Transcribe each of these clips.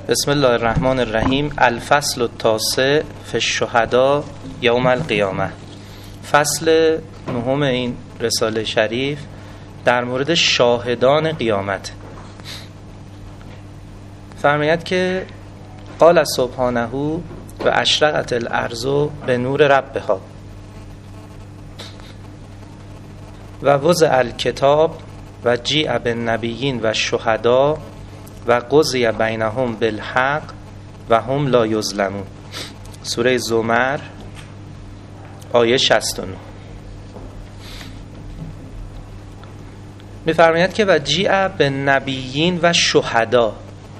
بسم الله الرحمن الرحیم. الفصل التاسع فی الشهداء یوم القیامه. فصل نهم این رساله شریف در مورد شاهدان قیامت. فرماید که قال سبحانه و اشرقت الارض بنور ربها و وضع الکتاب و جیء بالنبیین و الشهداء و قضی بینهم بالحق و هم لا یظلمون. سوره زمر آیه 69 می‌فرماید که و جیء بالنبیین و شهدا،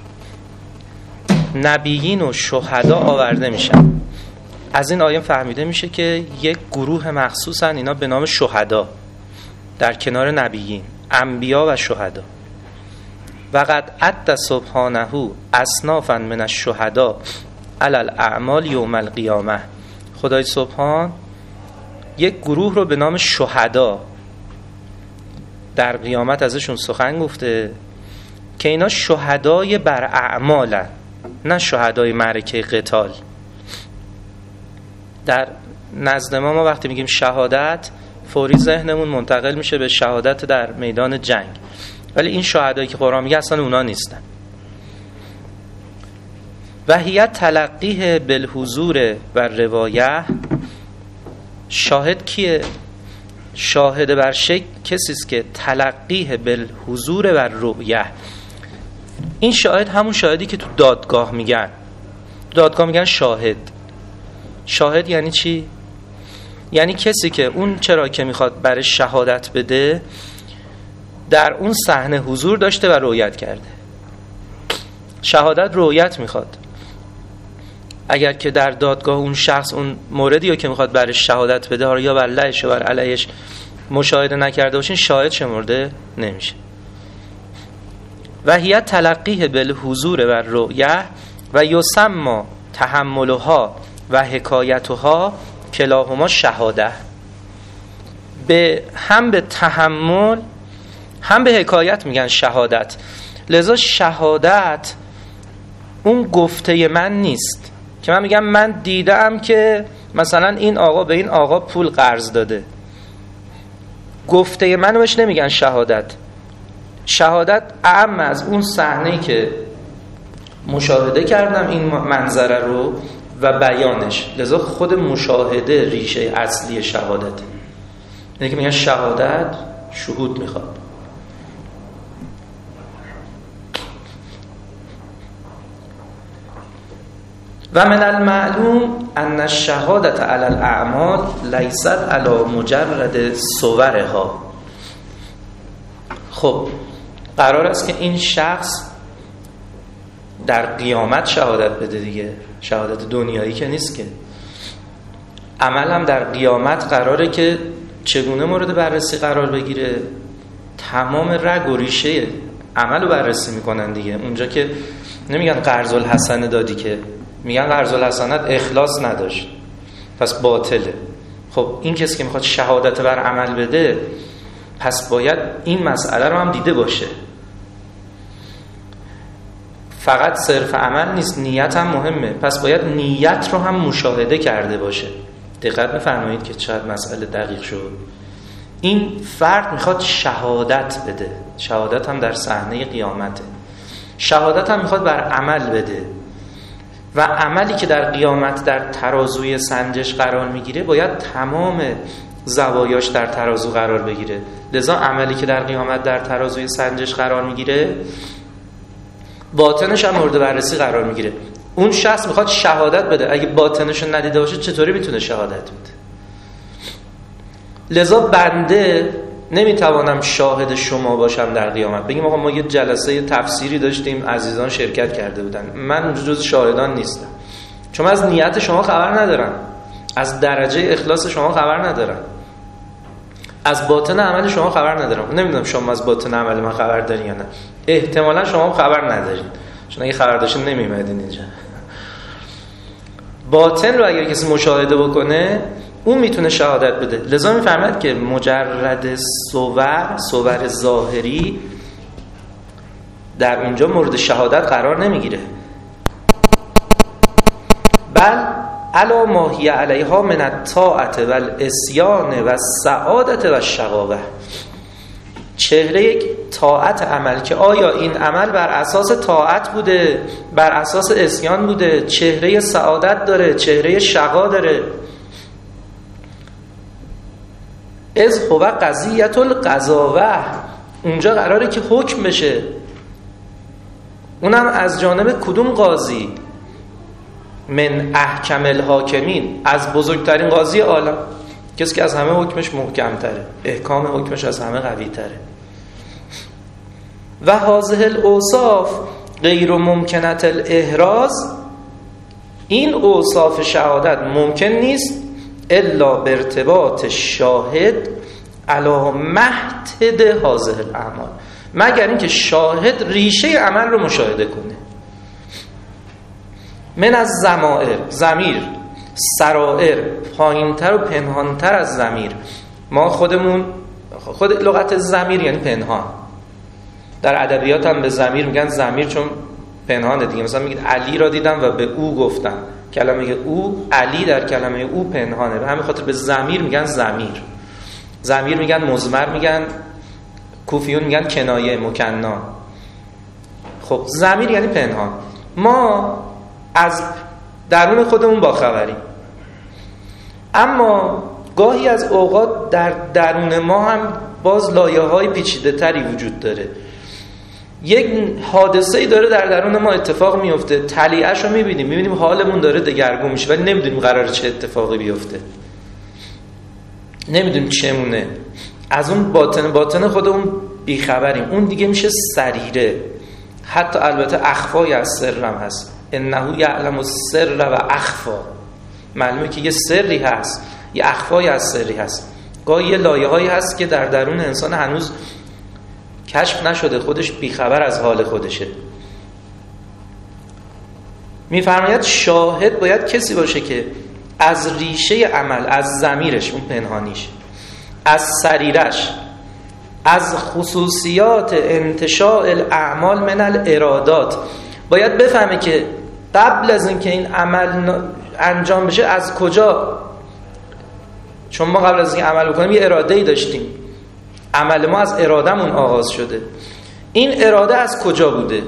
نبیین و شهدا آورده میشن. از این آیه فهمیده میشه که یک گروه مخصوصن اینا به نام شهدا در کنار نبیین، انبیا و شهدا. و قد عد سبحانه اصنافا من الشهداء علی الاعمال یوم القیامه. خدای سبحان یک گروه رو به نام شهدا در قیامت ازشون سخن گفته که اینا شهدای بر اعمالن، نه شهدای معرکه قتال. در نزد ما وقتی میگیم شهادت فوری ذهنمون منتقل میشه به شهادت در میدان جنگ، ولی این شهدایی که قرآن میگه اصلا اونا نیستن. و هی تلقیه بالحضور و روایه. شاهد کیه؟ شاهد بر شک کسی است که تلقیه بالحضور و روایه. این شاهد همون شاهدی که تو دادگاه میگن. دادگاه میگن شاهد. شاهد یعنی چی؟ یعنی کسی که اون چرا که میخواد برای شهادت بده در اون صحنه حضور داشته و رؤیت کرده. شهادت رؤیت میخواد. اگر که در دادگاه اون شخص اون موردی رو که میخواد برای شهادت بده یا بر لهش یا بر علیهش مشاهده نکرده باشین، شاهد شمرده نمیشه. و هی تلقیه بالحضور و رؤیه و یسمى تحملها و حکایتها کلاهما شهاده. هم به تحمل هم به حکایت میگن شهادت. لذا شهادت اون گفته من نیست که من میگم من دیدم که مثلا این آقا به این آقا پول قرض داده. گفته منو بهش نمیگن شهادت. شهادت اعم از اون صحنه‌ای که مشاهده کردم این منظره رو و بیانش. لذا خود مشاهده ریشه اصلی شهادت. اینه که میگن شهادت شهود میخواد. و من المعلوم ان الشهادت علی الاعمال لیست علی مجرد صورها. خب قرار است که این شخص در قیامت شهادت بده دیگه، شهادت دنیایی که نیست که. عمل هم در قیامت قراره که چگونه مورد بررسی قرار بگیره. تمام رگ و ریشه عمل رو بررسی میکنن دیگه. اونجا که نمیگن قرض الحسنه دادی، که میگن قرض الحسنت اخلاص نداشت پس باطله. خب این کسی که میخواد شهادت بر عمل بده پس باید این مسئله رو هم دیده باشه. فقط صرف عمل نیست، نیت هم مهمه. پس باید نیت رو هم مشاهده کرده باشه. دقت بفرمایید که چقدر مسئله دقیق شد. این فرد میخواد شهادت بده. شهادت هم در صحنه قیامته. شهادت هم میخواد بر عمل بده و عملی که در قیامت در ترازوی سنجش قرار میگیره باید تمام زوایاش در ترازو قرار بگیره. لذا عملی که در قیامت در ترازوی سنجش قرار میگیره باطنش هم مورد بررسی قرار میگیره. اون شخص میخواد شهادت بده، اگه باطنش رو ندیده باشه چطوری میتونه شهادت بده؟ لذا بنده نمیتوانم شاهد شما باشم در قیامت. بگیم آقا ما یه جلسه تفسیری داشتیم، عزیزان شرکت کرده بودن، من جز شاهدان نیستم، چون از نیت شما خبر ندارم، از درجه اخلاص شما خبر ندارم، از باطن عمل شما خبر ندارم. نمیدونم شما از باطن عمل من خبر دارین یا نه. احتمالا شما خبر ندارین، چون اگه خبر داشتین نمیومدین اینجا. باطن رو اگر کسی مشاهده بکنه اون میتونه شهادت بده. لذا میفرماید که مجرد صور ظاهری در اونجا مورد شهادت قرار نمیگیره. علی ما هی علیها من الطاعت و العصیان و السعادت و الشقاوه. چهره یک طاعت عمل که آیا این عمل بر اساس طاعت بوده، بر اساس عصیان بوده، چهره سعادت داره، چهره شقا داره. از هو قضیة القضاوه، اونجا قراره که حکم بشه، اونم از جانب کدوم قاضی؟ من احکم الحاکمین، از بزرگترین قاضی عالم، کسی که از همه حکمش محکم تره، احکام حکمش از همه قوی تره. و هذه الاوصاف غیر ممکنت الاحراز، این اوصاف شهادت ممکن نیست الا برتباط شاهد علی محتد هذه الاعمال، مگر اینکه شاهد ریشه عمل رو مشاهده کنه. من از ضمیر سرائر، پایینتر و پنهانتر از ضمیر. ما خود لغت ضمیر یعنی پنهان. در ادبیات هم به ضمیر میگن ضمیر چون پنهانه دیگه. مثلا میگید علی را دیدم و به او گفتم، کلمه او علی در کلمه او پنهانه، به همین خاطر به ضمیر میگن ضمیر. ضمیر میگن مضمر، میگن کوفیون میگن کنایه مکنا. خب ضمیر یعنی پنهان. ما از درون خودمون باخبریم، اما گاهی از اوقات در درون ما هم باز لایه‌های پیچیده‌تری وجود داره. یک حادثه‌ای داره در درون ما اتفاق میفته، تلیعه‌شو میبینیم حالمون داره دگرگون میشه، ولی نمیدونیم قراره چه اتفاقی بیفته، نمیدونیم چمونه. از اون باطن خودمون بیخبریم. اون دیگه میشه سریره. حتی البته اخفای از سر هم هست، انه یعلم السر و اخفا. معلومه که یه سری هست، یه اخفای از سری هست. گاهی یه لایه‌هایی هست که در درون انسان هنوز کشف نشده، خودش بیخبر از حال خودشه. میفرماید شاهد باید کسی باشه که از ریشه عمل، از ضمیرش، اون پنهانیش، از سریرش، از خصوصیات انتشاء الاعمال من الارادات، باید بفهمه که قبل از اینکه این عمل انجام بشه از کجا. چون ما قبل از اینکه عمل بکنیم یه اراده‌ای داشتیم، عمل ما از ارادهمون آغاز شده. این اراده از کجا بوده؟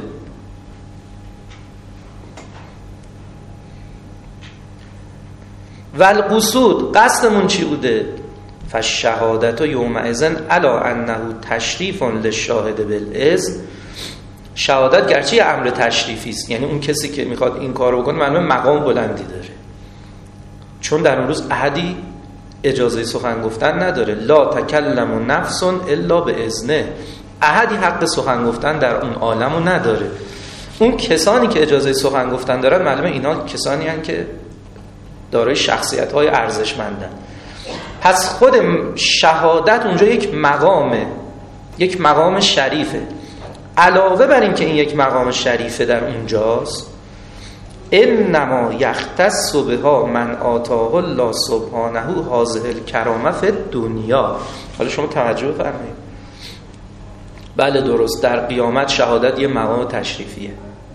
والقصود، قصدمون چی بوده؟ فالشهادت یومئذ علی انه تشریف للشاهد بالاذن. شهادت گرچه یه امر تشریفی است، یعنی اون کسی که میخواد این کارو بکنه معلومه مقام بلندی داره، چون در اون روز احدی اجازه سخن گفتن نداره. لا تکلم نفس الا باذنه، احدی حق سخن گفتن در اون عالمو نداره. اون کسانی که اجازه سخن گفتن دارن معلومه اینا کسانی هستند که دارای شخصیت‌های ارزشمندن. پس خود شهادت اونجا یک مقامه، یک مقام شریفه. علاوه بر این که این یک مقام شریفه در اونجاست، انما یختص بها من آتاه الله سبحانه هذه الکرامه فی الدنیا. حالا شما توجه فرمایید، بله درست، در قیامت شهادت یه مقام تشریفیه،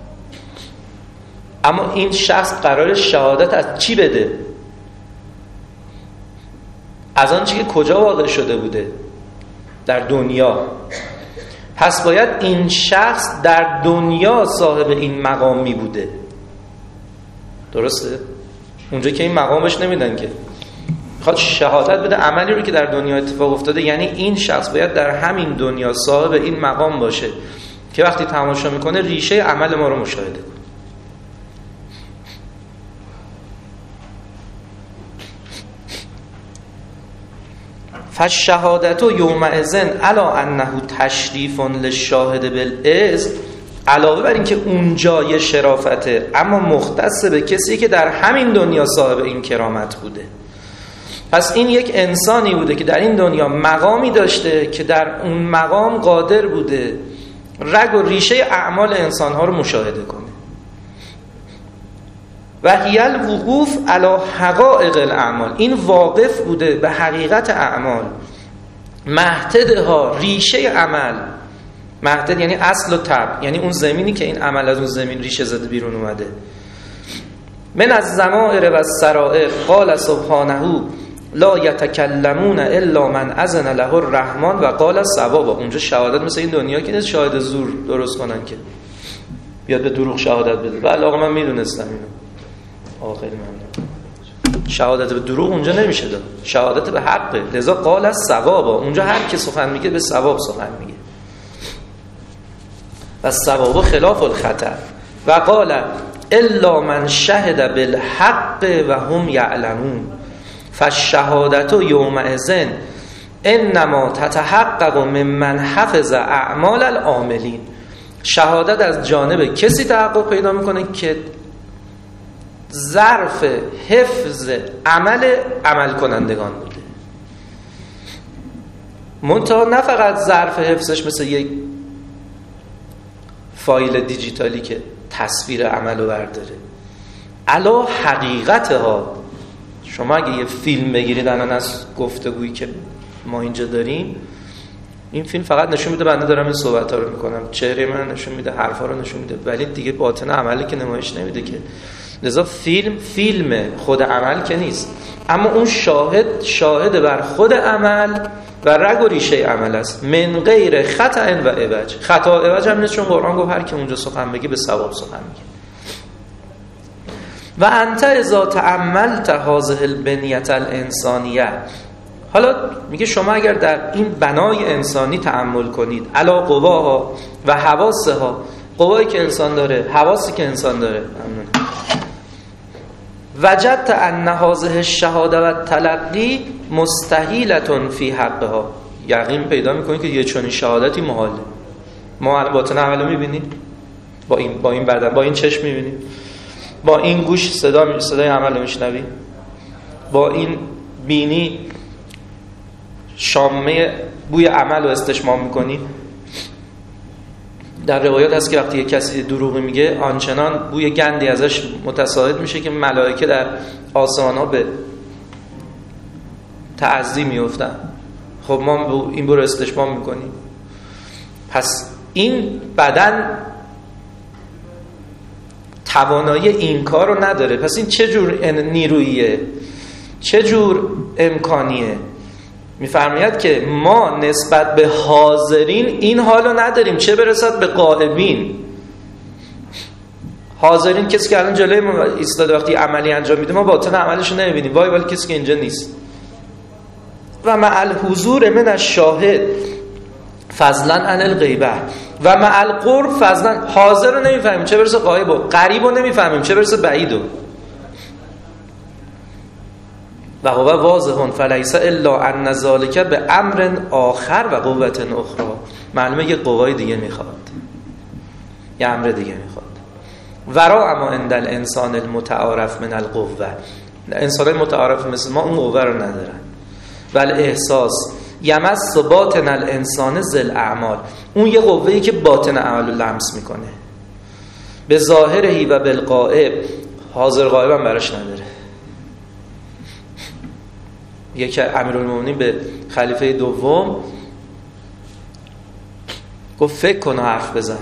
اما این شخص قرار شهادت از چی بده؟ از آن چی که کجا واقع شده بوده؟ در دنیا. پس باید این شخص در دنیا صاحب این مقام می بوده. درسته؟ اونجا که این مقامش نمیدن که میخواد شهادت بده عملی رو که در دنیا اتفاق افتاده، یعنی این شخص باید در همین دنیا صاحب این مقام باشه که وقتی تماشا میکنه ریشه عمل ما رو مشاهده کنه. فالشهادت یومئذ علی انه تشریف للشاهد بالاذن، علاوه بر این که اونجا یه شرافته، اما مختص به کسی که در همین دنیا صاحب این کرامت بوده. پس این یک انسانی بوده که در این دنیا مقامی داشته که در اون مقام قادر بوده رگ و ریشه اعمال انسانها رو مشاهده کنه. و هی الوقوف علی حقائق الاعمال، این واقف بوده به حقیقت اعمال، مهتدها، ریشه عمل. مهتد یعنی اصل و تب، یعنی اون زمینی که این عمل از اون زمین ریشه زده بیرون اومده. من الضمائر و السرائر قال سبحانه لا یتکلمون الا من اذن له الرحمن و قال صوابا. اونجا شهادت مثل این دنیا که نیست شاهد زور درست کنن که بیاد به دروغ شهادت بده. بله آقا من میدونستم اینو. آقا خیلی ممنون. شهادت به دروغ اونجا نمیشه داد، شهادت به حقه. لذا قال الصوابا، اونجا هر کی سخن میگه به صواب سخن میگه. و الصواب خلاف الخطا. و قال الا من شهد بالحق و هم یعلمون فالشهادت یومئذ انما تتحقق ممن حفظ اعمال العاملین. شهادت از جانب کسی تحقق پیدا میکنه که ظرف حفظ عمل کنندگان بوده. منتها نه فقط ظرف حفظش مثل یک فایل دیجیتالی که تصویر عملو برداره، علا حقیقتها. شما اگه یه فیلم بگیرید الان از گفتگویی که ما اینجا داریم، این فیلم فقط نشون میده بنده دارم این صحبت‌ها رو میکنم، چهره من نشون میده، حرفا رو نشون میده، ولی دیگه باطن عملی که نمایش نمیده که. لذا فیلم خود عمل که نیست، اما اون شاهد بر خود عمل و رگ و ریشه عمل است. من غیر خطأ و عوج. خطا و عوج هم نیست، چون قرآن گفت هر کی اونجا سخن بگه به صواب سخن میگه. و انت اذا تأملت هذه البنیة الانسانیه. حالا میگه شما اگر در این بنای انسانی تأمل کنید، علا قواها و حواسها، قوایی که انسان داره، حواسی که انسان داره، وجدت ان هذه الشهاده و التلقی مستحیلة فی حقها. یقین پیدا میکنید که یه چنین شهادتی محاله. ما باطن عملو میبینیم، با این بدن، با این چشم میبینیم، با این گوش صدای عمل میشنویم، با این بینی شامه بوی عمل رو استشمام میکنی. در روایات هست که وقتی یک کسی دروغ میگه آنچنان بوی گندی ازش متصاعد میشه که ملائکه در آسمان ها به تعظی میفتن. خب ما این بو رو استشمام میکنیم. پس این بدن توانایی این کار رو نداره. پس این چه جور نیروییه، چه جور امکانیه؟ میفرماید که ما نسبت به حاضرین این حالو نداریم، چه برسد به غائبین. حاضرین کسی که الان جلوی ما ایستاده وقتی عملی انجام میده، ما باطن عملش رو نمیبینیم، ولی کسی که اینجا نیست. و مع الحضور من الشاهد فضلا عن الغیبه و مع القرب فضلا. حاضر رو نمیفهمیم چه برسه غایب، قریب رو نمیفهمیم چه برسه بعید. و هو واضح فلیس الا ان ذلک به امر آخر و قوة اخرى. معلومه یه قوای دیگه میخواد، یه امر دیگه میخواد. ورا اما عند الانسان المتعارف من القوه. انسان متعارف مثل ما اون قوه رو ندارن. ول احساس یمس باطن الانسان ذل اعمال. اون یه قوه‌ای که باطن اعمال رو لمس میکنه. به ظاهرهی و بالغائب. حاضر غایب هم براش نداره. یکی امیرالمومنین به خلیفه دوم گفت فکر کن و حرف بزن.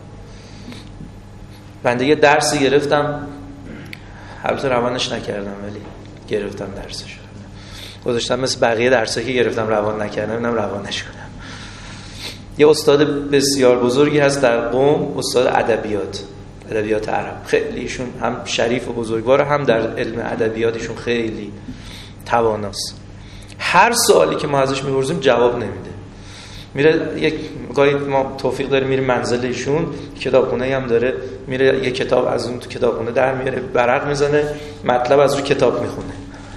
بنده یه درسی گرفتم، البته روانش نکردم ولی گرفتم درسش. گذاشتم مثل بقیه درسایی که گرفتم روان نکردم، اینم روانش کنم. یه استاد بسیار بزرگی هست در قم، استاد ادبیات عرب. خیلی ایشون هم شریف و بزرگوار، هم در علم ادبیاتشون خیلی تواناست. هر سوالی که ما ازش می‌پرسیم جواب نمیده. میره یک گاهی ما توفیق داریم میریم منزل ایشون، کتابخونه هم داره، میره یک کتاب از اون تو کتابخونه در میاره، برق میزنه، مطلب از رو کتاب میخونه.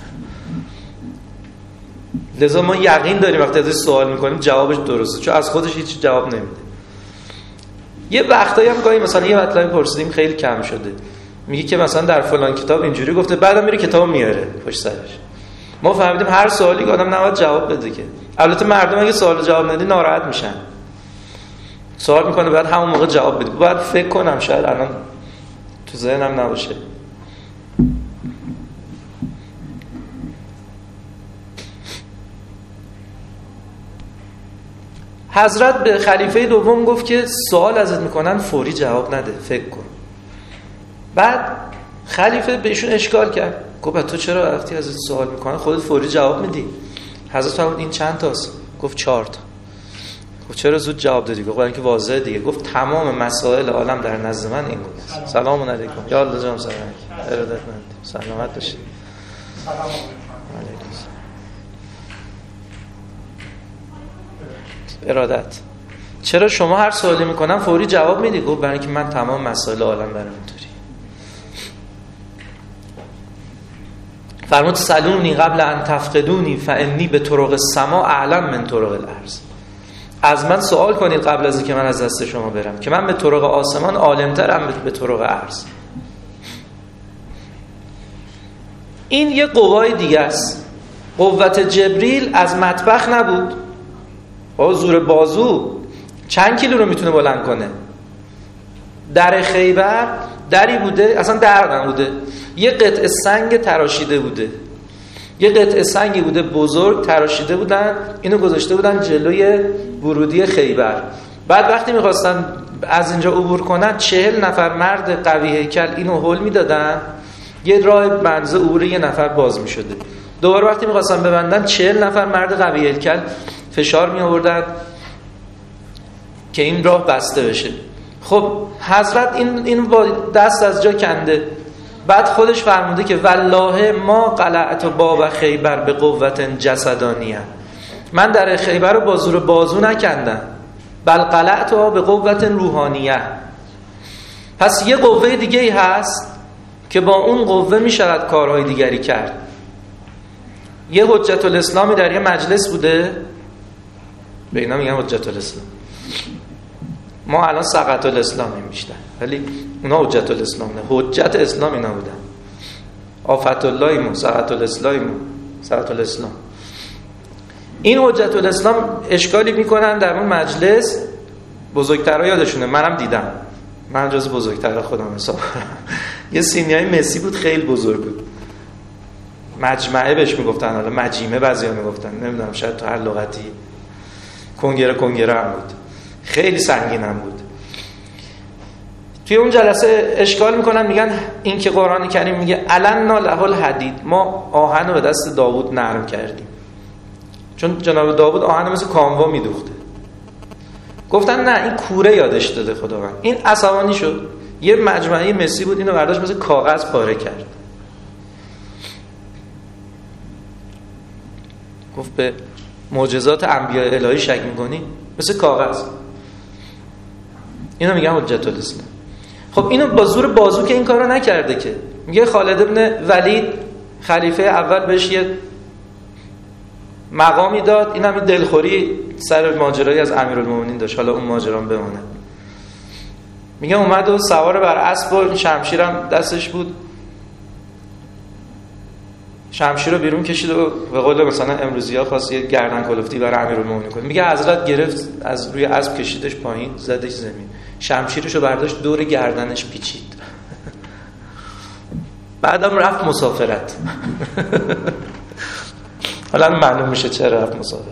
لذا ما یقین داریم وقتی ازش سوال میکنیم جوابش درسته، چون از خودش هیچ جواب نمیده. یه وقتایی هم گاهی مثلا یه مطلبی پرسیدیم خیلی کم شده، میگه که مثلا در فلان کتاب اینجوری گفته، بعدم میره کتاب میاره پشت سرش. ما فهمیدیم هر سوالی که آدم نباید جواب بده که. البته مردم اگه سوال جواب ندی ناراحت میشن. سوال میکنه بعد همون موقع جواب بده. بعد فکر کنم شاید الان تو ذهنم نباشه. حضرت به خلیفه دوم گفت که سوال ازت میکنن فوری جواب نده، فکر کن. بعد خلیفه بهشون اشکال کرد، گفت تو چرا وقتی ازت سوال میکنه خودت فوری جواب میدی؟ حضرت فرمود این چند تاست؟ گفت 4 تا. گفت چرا زود جواب دادی؟ گفت برای اینکه واضحه دیگه. گفت تمام مسائل عالم در نزد من این گونه است. سلام علیکم. یا الله جان سلام. ارادتمند. سلامت باشید. سلام علیکم. ارادت. چرا شما هر سوالی میکنم فوری جواب میدی؟ گفت برای اینکه من تمام مسائل عالم برام اینطوری. فرمود سلونی قبل ان تفقدونی فانی به طرق السما اعلم من طرق الارض. از من سوال کنید قبل از اینکه من از دست شما برم که من به طرق آسمان عالم‌ترم به طرق ارض. این یه قوای دیگه است. قوت جبریل از مطبخ نبود، با زور بازو چند کیلو رو میتونه بلند کنه. در خیبر دری بوده، اصلا در نبوده، یه قطعه سنگ تراشیده بوده، یه قطعه سنگی بوده بزرگ تراشیده بودن، اینو گذاشته بودن جلوی ورودی خیبر. بعد وقتی میخواستن از اینجا عبور کنن 40 نفر مرد قوی هیکل اینو هول میدادن، یه راه منزه عبور یه نفر باز میشده. دوباره وقتی میخواستن ببندن 40 نفر مرد قوی هیکل فشار می آوردن که این راه بسته بشه. خب حضرت این با دست از جا کنده. بعد خودش فرموده که والله ما قلعت باب خیبر به قوت جسدانیه، من در خیبر رو با زور بازو نکندم، بل قلعت به قوت روحانیه. پس یه قوه دیگه ای هست که با اون قوه می شود کارهای دیگری کرد. یه حجت الاسلامی در یه مجلس بوده، به اینا میگن حجت الاسلام. ما الان سقط الاسلامیم بیشتر، ولی اونا حجت الاسلام نه، حجت اسلام اینا بودن. آفت اللهیم، سقط الاسلام، سقط الاسلام. این حجت الاسلام اشکالی میکنن در اون مجلس، بزرگترها یادشونه، منم دیدم، من جز بزرگترها خودم حساب یه سینیای مسی بود، خیلی بزرگ بود، مجمعه بهش میگفتن، حالا مجیمه بعضیا میگفتن، نمیدونم شاید تو هر لغتی، کنگره هم بود، خیلی سنگین هم بود. توی اون جلسه اشکال میکنن، میگن این که قرآن کریم میگه علنا له الحدید، ما آهن رو به دست داوود نرم کردیم، چون جناب داوود آهن مثل کاموا میدوخته. گفتن نه، این کوره یادش داده خداوند. این عصبانی شد، یه مجمعه مسی بود، اینو برداشت مثل کاغذ پاره کرد. گفت به معجزات انبیاء الهی شک میکنی؟ مثل کاغذ. اینو میگن حجت الاسلام. خب اینو با زور بازو که این کارو نکرده که. میگه خالد ابن ولید خلیفه اول بهش یه مقامی داد، این هم دلخوری سر ماجرایی از امیرالمومنین داشت، حالا اون ماجرام بمونه. میگه اومد و سوار بر اسب و شمشیرم دستش بود، شمشیر رو بیرون کشید و به قول مثلا امروزی‌ها خواست یه گردن کلفتی برای امیرالمومنین کنه. میگه حضرت گرفت از روی اسب کشیدش پایین، زدش زمین، شمشیرشو برداشت دور گردنش پیچید. بعدم رفت مسافرت. حالا معلوم میشه چرا رفت مسافرت.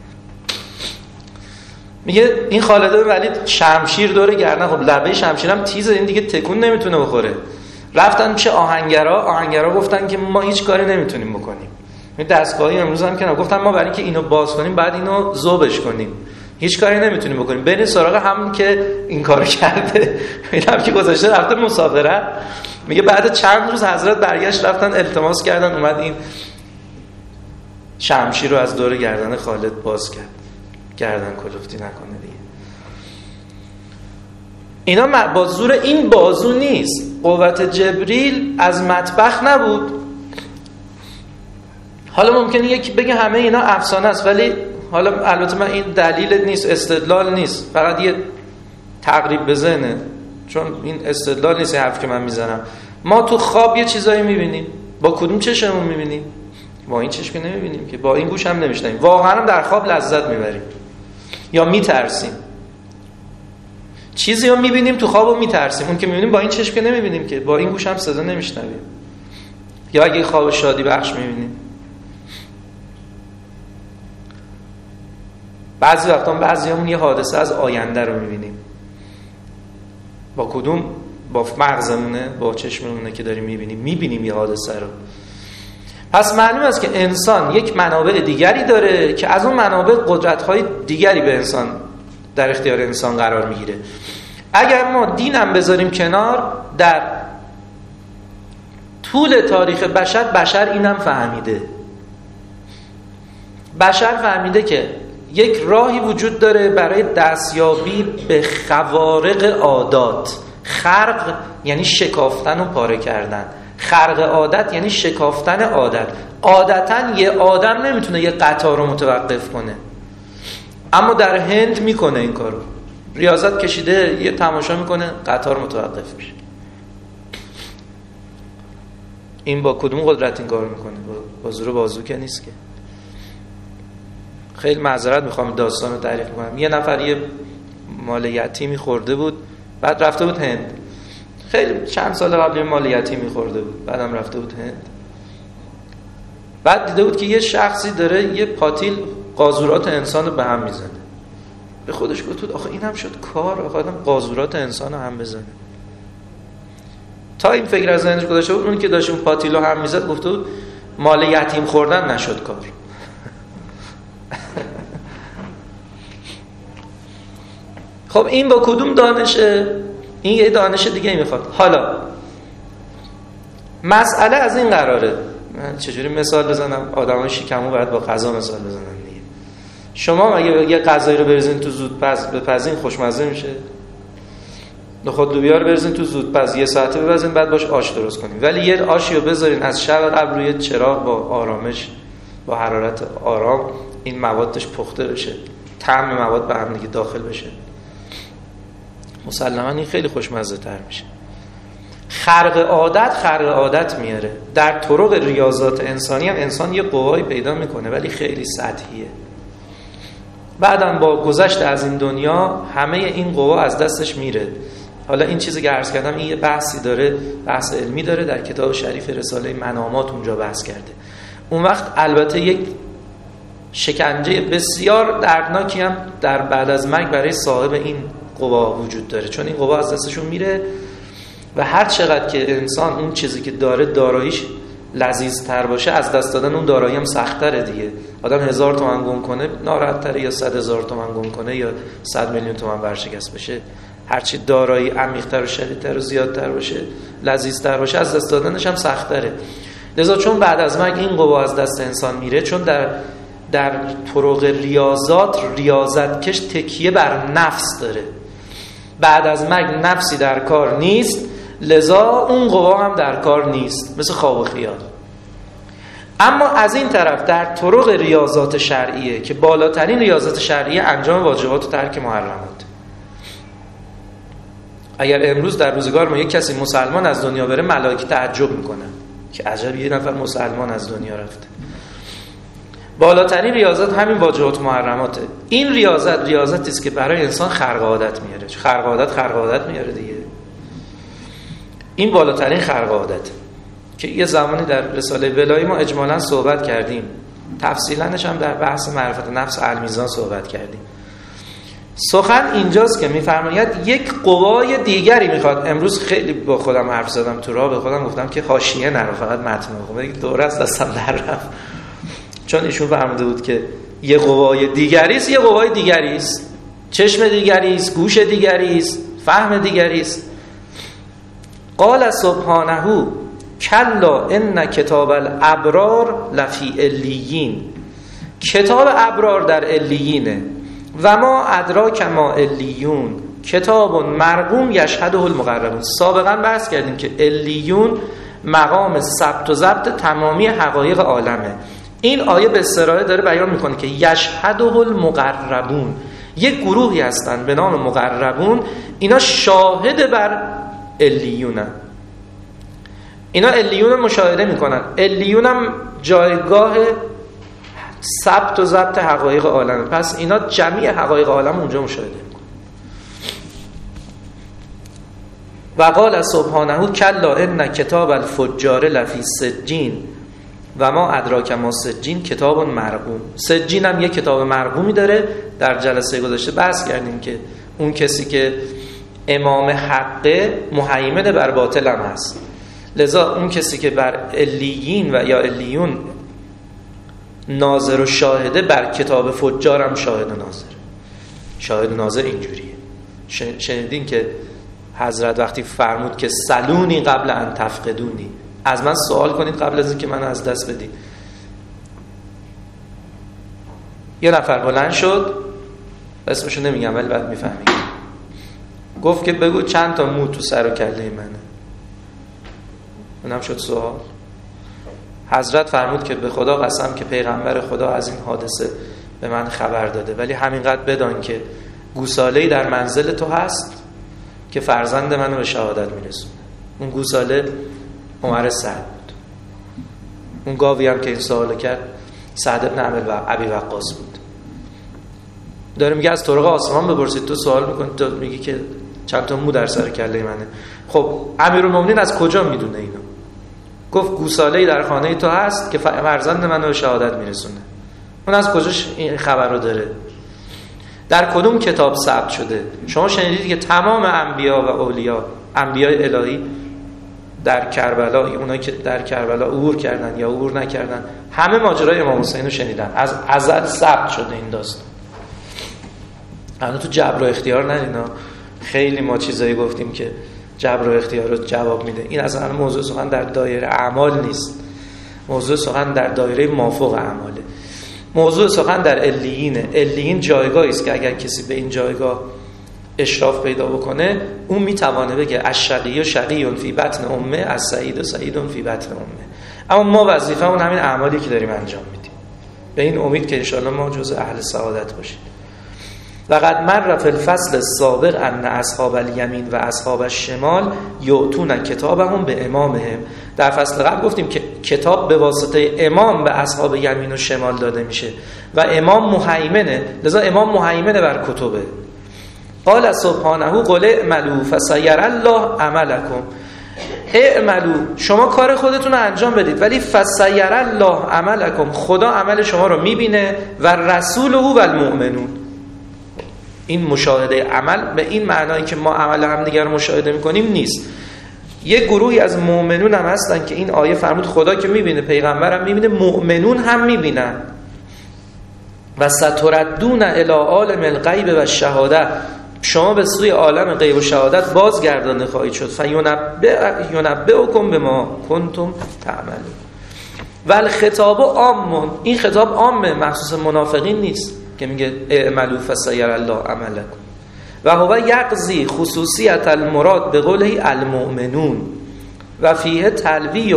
میگه این خالد بن ولید شمشیر دور گردن، خب لبه شمشیرم تیزه، این دیگه تکون نمیتونه بخوره. رفتن پیش آهنگرا گفتن که ما هیچ کاری نمیتونیم بکنیم. این دستگاهی امروز هم که گفتن ما برای اینکه اینو باز کنیم بعد اینو ذوبش کنیم، هیچ کاری نمیتونیم بکنیم، بریم سراغ همون که این کارو کرده. اینم که گذاشته رفته مسافرت. میگه بعد چند روز حضرت برگشت، رفتن التماس کردن، اومد این شمشیر رو از دور گردن خالد باز کرد، گردن کلفتی نکنه دیگه. اینا با زور این بازو نیست. قوت جبریل از مطبخ نبود. حالا ممکنه یکی بگه همه اینا افسانه است، ولی حالا البته من این دلیل نیست، استدلال نیست، فقط یه تقریب به ذهنه، چون این استدلال نیست حرف که من میزنم. ما تو خواب یه چیزایی میبینیم، با کدوم چشممون میبینیم؟ با این چشم که نمیبینیم که، با این گوش هم نمیشنویم، واقعا هم در خواب لذت میبریم یا میترسیم. چیزی رو میبینیم تو خواب و میترسیم، اون که میبینیم با این چشم که نمیبینیم که، با این گوش هم صدا نمیشنویم. یا اگه خواب شادی بخش میبینیم، بعضی وقتا بعضیامون یه حادثه از آینده رو میبینیم. با کدوم با مغزمونه، با چشممونه که داریم میبینیم یه حادثه رو. پس معلوم است که انسان یک منابع دیگری داره که از اون منابع قدرت‌های دیگری به انسان در اختیار انسان قرار میگیره. اگر ما دینم بذاریم کنار، در طول تاریخ بشر اینم فهمیده. بشر فهمیده که یک راهی وجود داره برای دستیابی به خوارق عادات. خرق یعنی شکافتن و پاره کردن، خرق عادت یعنی شکافتن عادت. عادتاً یه آدم نمیتونه یه قطار رو متوقف کنه، اما در هند میکنه این کارو. ریاضت کشیده، یه تماشا میکنه، قطار متوقف میشه. این با کدوم قدرت این کار میکنه؟ با زور بازو که نیست که. خیلی معذرت میخوام داستان رو تعریف کنم. یه نفر یه مال یتیمی خورده بود، بعد رفته بود هند. خیلی چند سال قبل یه مال یتیمی خورده بود، بعدم رفته بود هند. بعد دیده بود که یه شخصی داره یه پاتیل قاذورات انسان رو به هم میزنه. به خودش گفت آخه این هم شد کار، آخه آدم قاذورات انسان رو هم بزنه. تا این فکر از ذهنش گذشته بود، اون که داشت اون پاتیل رو هم میزد گفت بود مال یتیم خوردن نشد کار. خب این با کدوم دانشه؟ این یه دانش دیگه میخواد. حالا مسئله از این قراره، من چجوری مثال بزنم؟ آدمای شیکمو باید با غذا مثال بزنن دیگه. شما اگه یه غذایی رو بریزین تو زودپز بپزین خوشمزه میشه؟ نخود لوبیا رو بریزین تو زودپز یه ساعته بپزین، بعد باش آش درست کنین. ولی یه آشی رو بذارین از شب قبل روی چراغ با آرامش، با حرارت آرام، این موادش پخته بشه، طعم مواد به هم دیگه داخل بشه، مسلماً این خیلی خوشمزه تر میشه. خرق عادت میاره. در طرق ریاضات انسانی هم انسان یه قوایی پیدا میکنه ولی خیلی سطحیه. بعدم با گذشت از این دنیا همه این قوا از دستش میره. حالا این چیزی که عرض کردم این یه بحثی داره، بحث علمی داره، در کتاب شریف رساله منامات اونجا بحث کرده. اون وقت البته یک شکنجه بسیار دردناکی هم در بعد از مرگ برای صاحب این قوا وجود داره، چون این قوا از دستشون میره و هر چقدر که انسان اون چیزی که داره داراییش لذیذتر باشه، از دست دادن اون دارایی هم سخت‌تره دیگه. آدم 1000 تومان گم کنه ناراحت‌تره یا 100,000 تومان گم کنه یا 100 میلیون تومان ورشکست بشه. هرچی دارایی عمیق‌تر و شدیدتر و زیادتر باشه، لذیذتر باشه، از دست دادنش هم سخت‌تره. لذا چون بعد از مرگ این قوا از دست انسان میره، چون در طرق ریاضتکش تکیه بر نفس داره، بعد از مرگ نفسی در کار نیست، لذا اون قوا هم در کار نیست، مثل خواب و خیال. اما از این طرف در طرق ریاضات شرعیه که بالاترین ریاضات شرعیه انجام واجبات و ترک محرمات. اگر امروز در روزگار ما یک کسی مسلمان از دنیا بره، ملائکه تعجب میکنن که عجب یه نفر مسلمان از دنیا رفته. بالاترین ریاضت همین واجبات و محرماته. این ریاضتی است که برای انسان خرق عادت میاره. خرق عادت میاره دیگه. این بالاترین خرق عادت که یه زمانی در رساله ولایی ما اجمالاً صحبت کردیم، تفصیلاًش هم در بحث معرفت نفس المیزان صحبت کردیم. سخن اینجاست که میفرماید یک قوای دیگری میخواد. امروز خیلی با خودم حرف زدم، تو راه به خودم گفتم که حاشیه نرو، فقط متن بخون. دوره از دستم در رفت، چون ایشون فرموده بود که یه قوای دیگری است، یه قوای دیگری است، چشم دیگری است، گوش دیگری است، فهم دیگری است. قال سبحانه کلا ان کتاب الابرار لفی علیین. کتاب ابرار در علیینه. و ما ادراک ما علیون کتاب مرقوم یشهده المقربون. سابقا بحث کردیم که علیون مقام ثبت و ضبط تمامی حقایق عالمه. این آیه به صراحت داره بیان میکنه که یشهده المقربون، یک گروهی هستن به نام مقربون، اینا شاهد بر علیونن. اینا علیون مشاهده میکنن. علیون هم جایگاه ثبت و ضبط حقایق عالم، پس اینا جمعی حقایق عالم اونجا مشاهده میکنن. و قال سبحانه کلا ان کتاب الفجار لفی سجین و ما ادراک ما سجین کتاب مرقوم. سجین هم یک کتاب مرقومی داره. در جلسه گذشته بحث کردیم که اون کسی که امام حقه مهیمن بر باطل هم هست. لذا اون کسی که بر علیین و یا علیون ناظر و شاهده، بر کتاب فجار هم شاهد و ناظر. شاهد و ناظر اینجوریه. شنیدین که حضرت وقتی فرمود که سلونی قبل ان تفقدونی، از من سوال کنید قبل از اینکه من از دست بدید. یه نفر بلند شد، اسمشو نمیگم ولی بعد میفهمید، گفت که بگو چند تا مو تو سر و کله منه. اونم شد سوال. حضرت فرمود که به خدا قسم که پیغمبر خدا از این حادثه به من خبر داده، ولی همینقدر بدان که گوساله‌ای در منزل تو هست که فرزند منو به شهادت میرسونه. اون گوساله عمر سعد بود. اون گاوی هم که این سوالو کرد سعد بن ابی وقاص بود. داره میگه از طرق آسمان بپرسید، تو سوال میکنی، تو میگی که چند تا مو در سر کله منه. خب امیرالمومنین از کجا میدونه اینو؟ گفت گوساله‌ای در خانه تو هست که فرزند منو به شهادت میرسونه. اون از کجاش این خبر رو داره؟ در کدوم کتاب ثبت شده؟ شما شنیدید که تمام انبیا و اولیا، انبیای الهی در کربلا، اونایی که در کربلا عبور کردن یا عبور نکردن، همه ماجرای امام حسین رو شنیدن. از ازل ثبت شده این داستان. الان تو جبر و اختیار نرینا، خیلی ما چیزایی گفتیم که جبر و اختیار رو جواب میده. این اصلا موضوع سخن در دایره اعمال نیست، موضوع سخن در دایره مافوق اعماله. موضوع سخن در علیینه. علیین جایگاهی است که اگر کسی به این جایگاه اشراف پیدا بکنه، اون میتوانه بگه الشقی و شقی فی بطن امه، السعید و سعید فی بطن امه. اما ما وظیفه اون همین اعمالی که داریم انجام میدیم، به این امید که انشاءالله ما جزء اهل سعادت باشیم. وقد مر فی الفصل السابق ان اصحاب الیمین و اصحاب الشمال یؤتون کتابهم به امامهم. در فصل قبل گفتیم که کتاب به واسطه امام به اصحاب یمین و شمال داده میشه و امام مهیمنه، لذا امام مهیمنه بر کتبه. قال سبحانه قل اعملوا فسیر الله عملکم. اعملوا، شما کار خودتون رو انجام بدید، ولی فسیر الله عملکم، خدا عمل شما رو میبینه و رسوله و المؤمنون. این مشاهده عمل به این معنایی که ما عمل همدیگر رو مشاهده میکنیم نیست. یک گروهی از مؤمنون هم هستن که این آیه فرمود خدا که میبینه، پیغمبر هم میبینه، مؤمنون هم میبینن. و ستردون الی عالم الغیب و الشهاده، شما به سوی عالم غیب و شهادت بازگردانده خواهید شد. فینبئکم بما کنتم تعملون. و الخطاب عام، این خطاب عامه، مخصوص منافقین نیست که میگه اعملوا فسیر الله عملکم. و هو یقضی خصوصیت المراد به قوله المؤمنون و فیه تلویه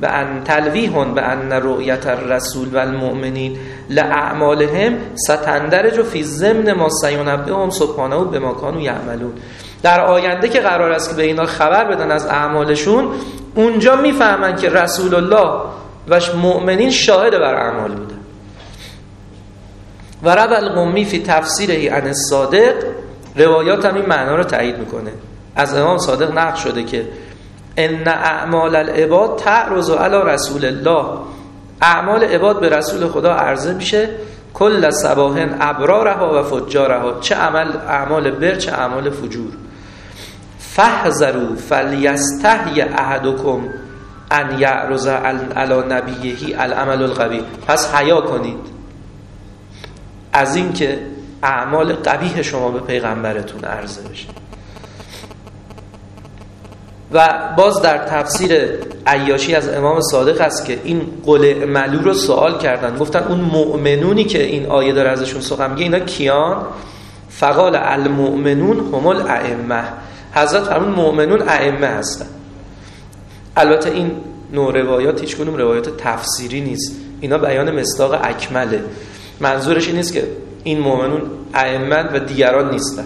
به ان رؤیت الرسول و المؤمنین لاعمالهم ستندرج فی ضمن ما سینبئهم سبحانه بما کانوا یعملون. در آینده که قرار است که به اینا خبر بدن از اعمالشون، اونجا میفهمن که رسول الله و مؤمنین شاهد بر اعمال بودن. و رب القمی فی تفسیره عن الصادق، روایات هم این معنا رو تایید میکنه. از امام صادق نقل شده که ان اعمال العباد تعرض علی رسول الله، اعمال عباد به رسول خدا عرضه میشه، کل صباحن ابرارها و فجارها، چه اعمال بر چه اعمال فجور. فاحذروا فلیستحی احدکم ان یعرض علی نبیه العمل القبیح، پس حیا کنید از این که اعمال قبیح شما به پیغمبرتون عرضه بشه. و باز در تفسیر عیاشی از امام صادق است که این قل اعملوا رو سوال کردن، گفتن اون مؤمنونی که این آیه داره ازشون سخن میگه اینا کیان؟ فقال المؤمنون هم الائمه. حضرت فرمود مؤمنون ائمه هستن. البته این نوع روایات هیچ کدوم روایات تفسیری نیست، اینا بیان مصداق اکمله. منظورش این نیست که این مؤمنون ائمه و دیگران نیستن.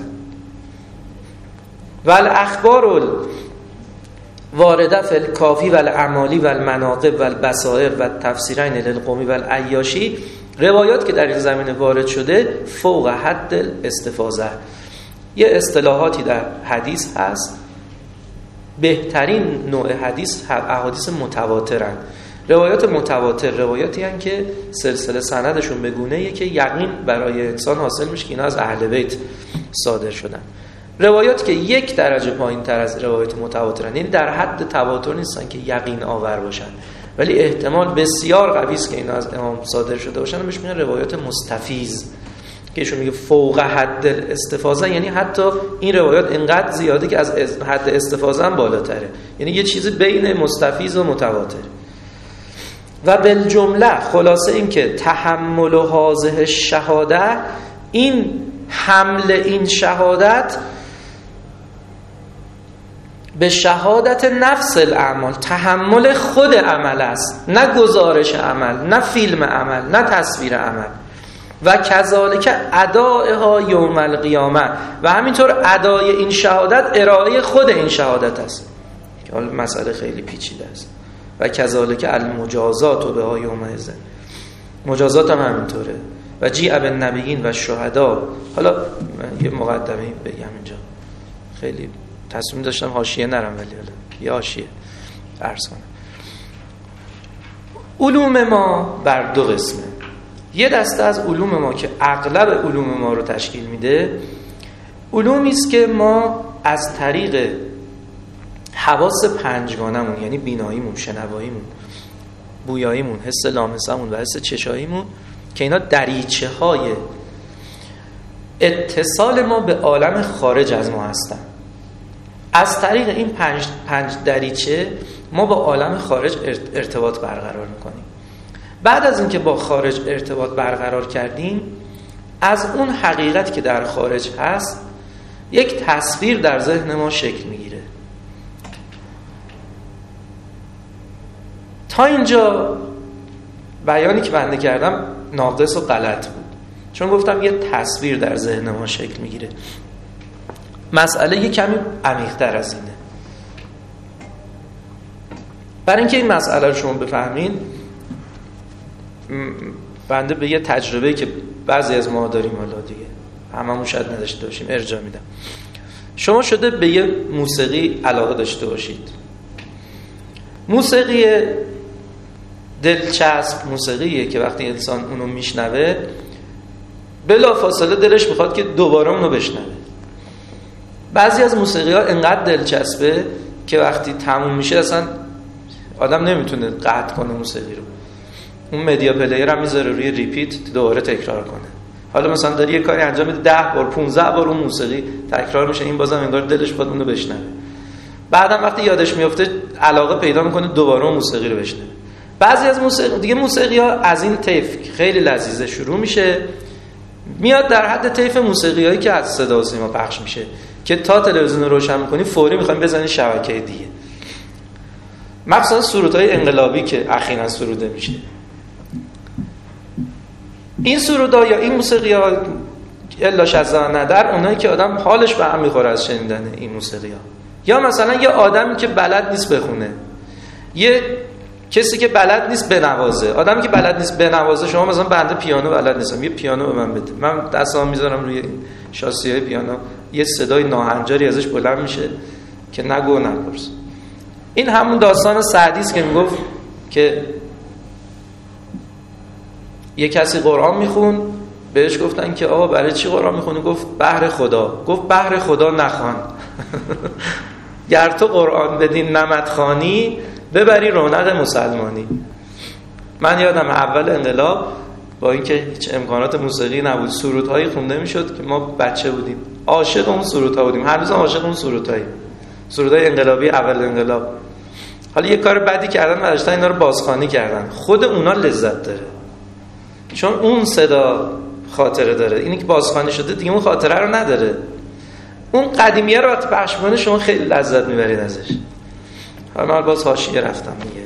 والاخبار وارده فی الکافی و الاعمالی و المناقب و البصائر و التفسیرین للقمی و العیاشی، روایات که در این زمینه وارد شده فوق حد الاستفاضه. یه اصطلاحاتی در حدیث هست، بهترین نوع حدیث احادیث متواترن. روایات متواتر روایاتی هستند که سلسله سندشون به گونه‌ایه که یقین برای انسان حاصل میشه که اینا از اهل بیت صادر شدن. روایات که یک درجه پایین تر از روایات متواترن، یعنی در حد تواتر نیستن که یقین آور باشن، ولی احتمال بسیار قوی است که اینا از امام صادر شده باشن، بهش میگن روایات مستفیض، که ایشون میگه فوق حد استفاضه، یعنی حتی این روایات اینقدر زیاده که از حد استفاضه هم بالاتره، یعنی یه چیزی بین مستفیض و متواتر. و بالجمله خلاصه این که تحمل هذه شهاده، این حمل این شهادت به شهادت نفس الاعمال، تحمل خود عمل است، نه گزارش عمل، نه فیلم عمل، نه تصویر عمل. و کذالک ادائها یوم القیامه، و همینطور ادای این شهادت ارائه خود این شهادت است، که حالا مسئله خیلی پیچیده است. و کذالک المجازات بها یومئذ، مجازات هم همینطوره. و جیء بالنبیین و شهدا. حالا یه مقدمه بگم اینجا، خیلی تصمیم داشتم حاشیه نرم، ولی حالا یه حاشیه عرض کنم. علوم ما بر دو قسمه. یه دسته از علوم ما که اغلب علوم ما رو تشکیل میده، علومی است که ما از طریق حواس پنجگانمون، یعنی بیناییمون، شنواییمون، بویاییمون، حس لامسمون و حس چشاییمون، که اینا دریچه های اتصال ما به عالم خارج از ما هستن، از طریق این پنج دریچه ما با عالم خارج ارتباط برقرار میکنیم. بعد از اینکه با خارج ارتباط برقرار کردیم، از اون حقیقت که در خارج هست یک تصویر در ذهن ما شکل میگیره. تا اینجا بیانی که بنده کردم ناقص و غلط بود، چون گفتم یه تصویر در ذهن ما شکل میگیره. مسئله یه کمی عمیق‌تر از اینه. برای اینکه این مسئله رو شما بفهمین، بنده به یه تجربه که بعضی از ما داریم، حالا دیگه هممون شاید نداشته باشیم، ارجاع میدم. شما شده به یه موسیقی علاقه داشته باشید، موسیقی دلچسب، موسیقیه که وقتی انسان اونو میشنوه بلافاصله دلش میخواد که دوباره اونو بشنوه. بعضی از موسیقی ها انقدر دلچسبه که وقتی تموم میشه اصلا آدم نمیتونه قطع کنه موسیقی رو، اون مدیا پلیر هم میذاره روی ریپیت دوباره تکرار کنه. حالا مثلا داری یه کاری انجام میده 10 بار 15 بار اون موسیقی تکرار میشه، این بازم انگار دلش خود اونو بشنوه. بعدم وقتی یادش میفته علاقه پیدا میکنه دوباره اون موسیقی رو بشنوه. بعضی از موسیقی ها از این طیف خیلی لذیذه شروع میشه، میاد در حد طیف موسیقی هایی که از صدا و سیما پخش میشه که تا تلویزیون رو روشن میکنی فوری میخوایم بزنی شبکه دیگه. مخصوصا سرودهای انقلابی که اخیراً سروده میشه، این سرودا یا این موسیقی ها الا شذا ندر، اونایی که آدم حالش به هم میخوره از شنیدن این موسیقی ها. یا مثلا یه آدمی که بلد نیست بخونه، یه کسی که بلد نیست بنوازه. آدمی که بلد نیست بنوازه، شما مثلا بنده پیانو بلد نیستم، یه پیانو به من بده، من دستام میذارم روی شاسیه پیانو، یه صدای ناهنجاری ازش بلند میشه که نگو نپرس. این همون داستان سعدی است که میگفت که یه کسی قرآن میخون، بهش گفتن که آقا برای چی قرآن میخونی؟ گفت بهر خدا. گفت بهر خدا نخوان. گر تو قرآن بدین نمت خوانی، ببری رونق مسلمانی. من یادم اول انقلاب با اینکه هیچ امکانات موسیقی نبود، سرودهایی خونده میشد که ما بچه بودیم، عاشق اون سرودها بودیم، هر روز عاشق اون سرودهای انقلابی اول انقلاب. حالا یه کار بدی کردن، نداشتن اینا رو بازخوانی کردن. خود اونا لذت داره، چون اون صدا خاطره داره. اینی که بازخوانی شده دیگه اون خاطره رو نداره. اون قدیمیه رو وقتی پخش می‌کنه شما خیلی لذت می‌برید ازش. حالا من باز حاشیه رفتم دیگه.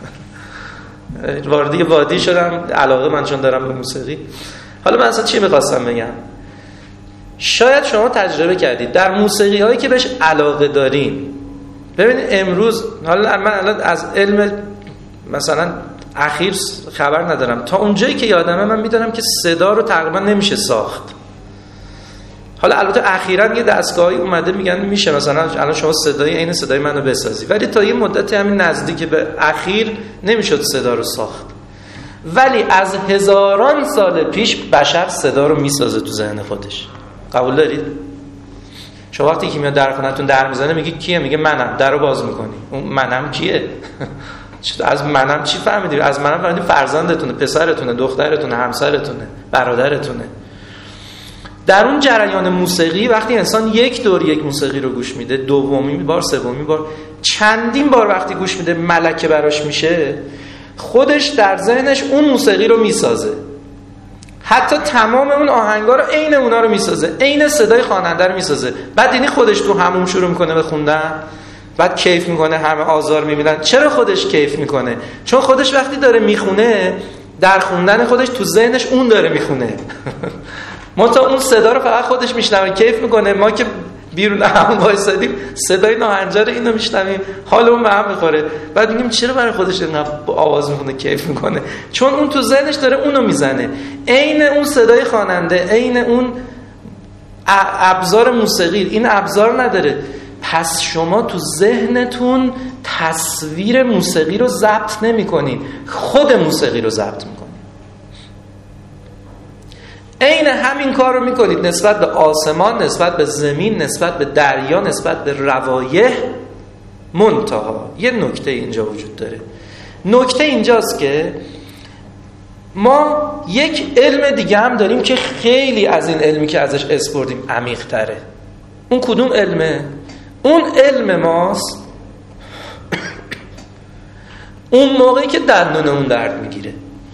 وارد وادی شدم، علاقه من چون دارم به موسیقی. حالا من اصلا چی می‌خواستم بگم؟ شاید شما تجربه کردید در موسیقی‌هایی که بهش علاقه دارین. ببینید امروز، حالا من الان از علم مثلا اخیر خبر ندارم، تا اونجایی که یادمه من میدونم که صدا رو تقریبا نمیشه ساخت. حالا البته اخیراً یه دستگاهی اومده میگن میشه، مثلا الان شما صدای عین صدای منو بسازی، ولی تا یه مدتی همین نزدیک به اخیر نمیشد صدا رو ساخت. ولی از هزاران سال پیش بشر صدا رو میسازه تو ذهن خودش. قبول دارید؟ شما وقتی که میاد در خونتون در میزنه میگه کیه؟ میگه منم. درو باز میکنی. اون منم کیه؟ از منم چی فهمیدی؟ از منم فهمیدی فرزندتونه، پسرتونه، دخترتونه، همسرتونه، برادرتونه. در اون جریان موسیقی وقتی انسان یک دور یک موسیقی رو گوش میده، دومی بار، سومی بار، چندین بار وقتی گوش میده ملکه براش میشه، خودش در ذهنش اون موسیقی رو میسازه. حتی تمام اون آهنگا رو عین اونا رو میسازه، عین صدای خواننده رو میسازه. بعد اینی خودش تو همون شروع میکنه به خوندن، بعد کیف میکنه، همه آزار میبینن. چرا خودش کیف میکنه؟ چون خودش وقتی داره میخونه، در خوندن خودش تو ذهنش اون داره میخونه. ما تا اون صدا رو فقط خودش میشنوه، کیف میکنه. ما که بیرون هم وایسادیم صدای ناهنجار اینو میشنویم، حالمون به هم میخوره. بعد میگیم چرا برای خودش اینقدر آواز میخونه، کیف میکنه؟ چون اون تو ذهنش داره اونو میزنه، عین اون صدای خواننده، عین اون ابزار موسیقی. این ابزار نداره. پس شما تو ذهنتون تصویر موسیقی رو ضبط نمی‌کنید، خود موسیقی رو ضبط می‌کنید. عین همین کار رو می‌کنید نسبت به آسمان، نسبت به زمین، نسبت به دریا، نسبت به روایح. منتها یه نکته اینجا وجود داره. نکته اینجاست که ما یک علم دیگه هم داریم که خیلی از این علمی که ازش اسپردیم عمیق‌تره. اون کدوم علمه؟ اون علم ماست اون موقعی که دندونمون درد میگیره.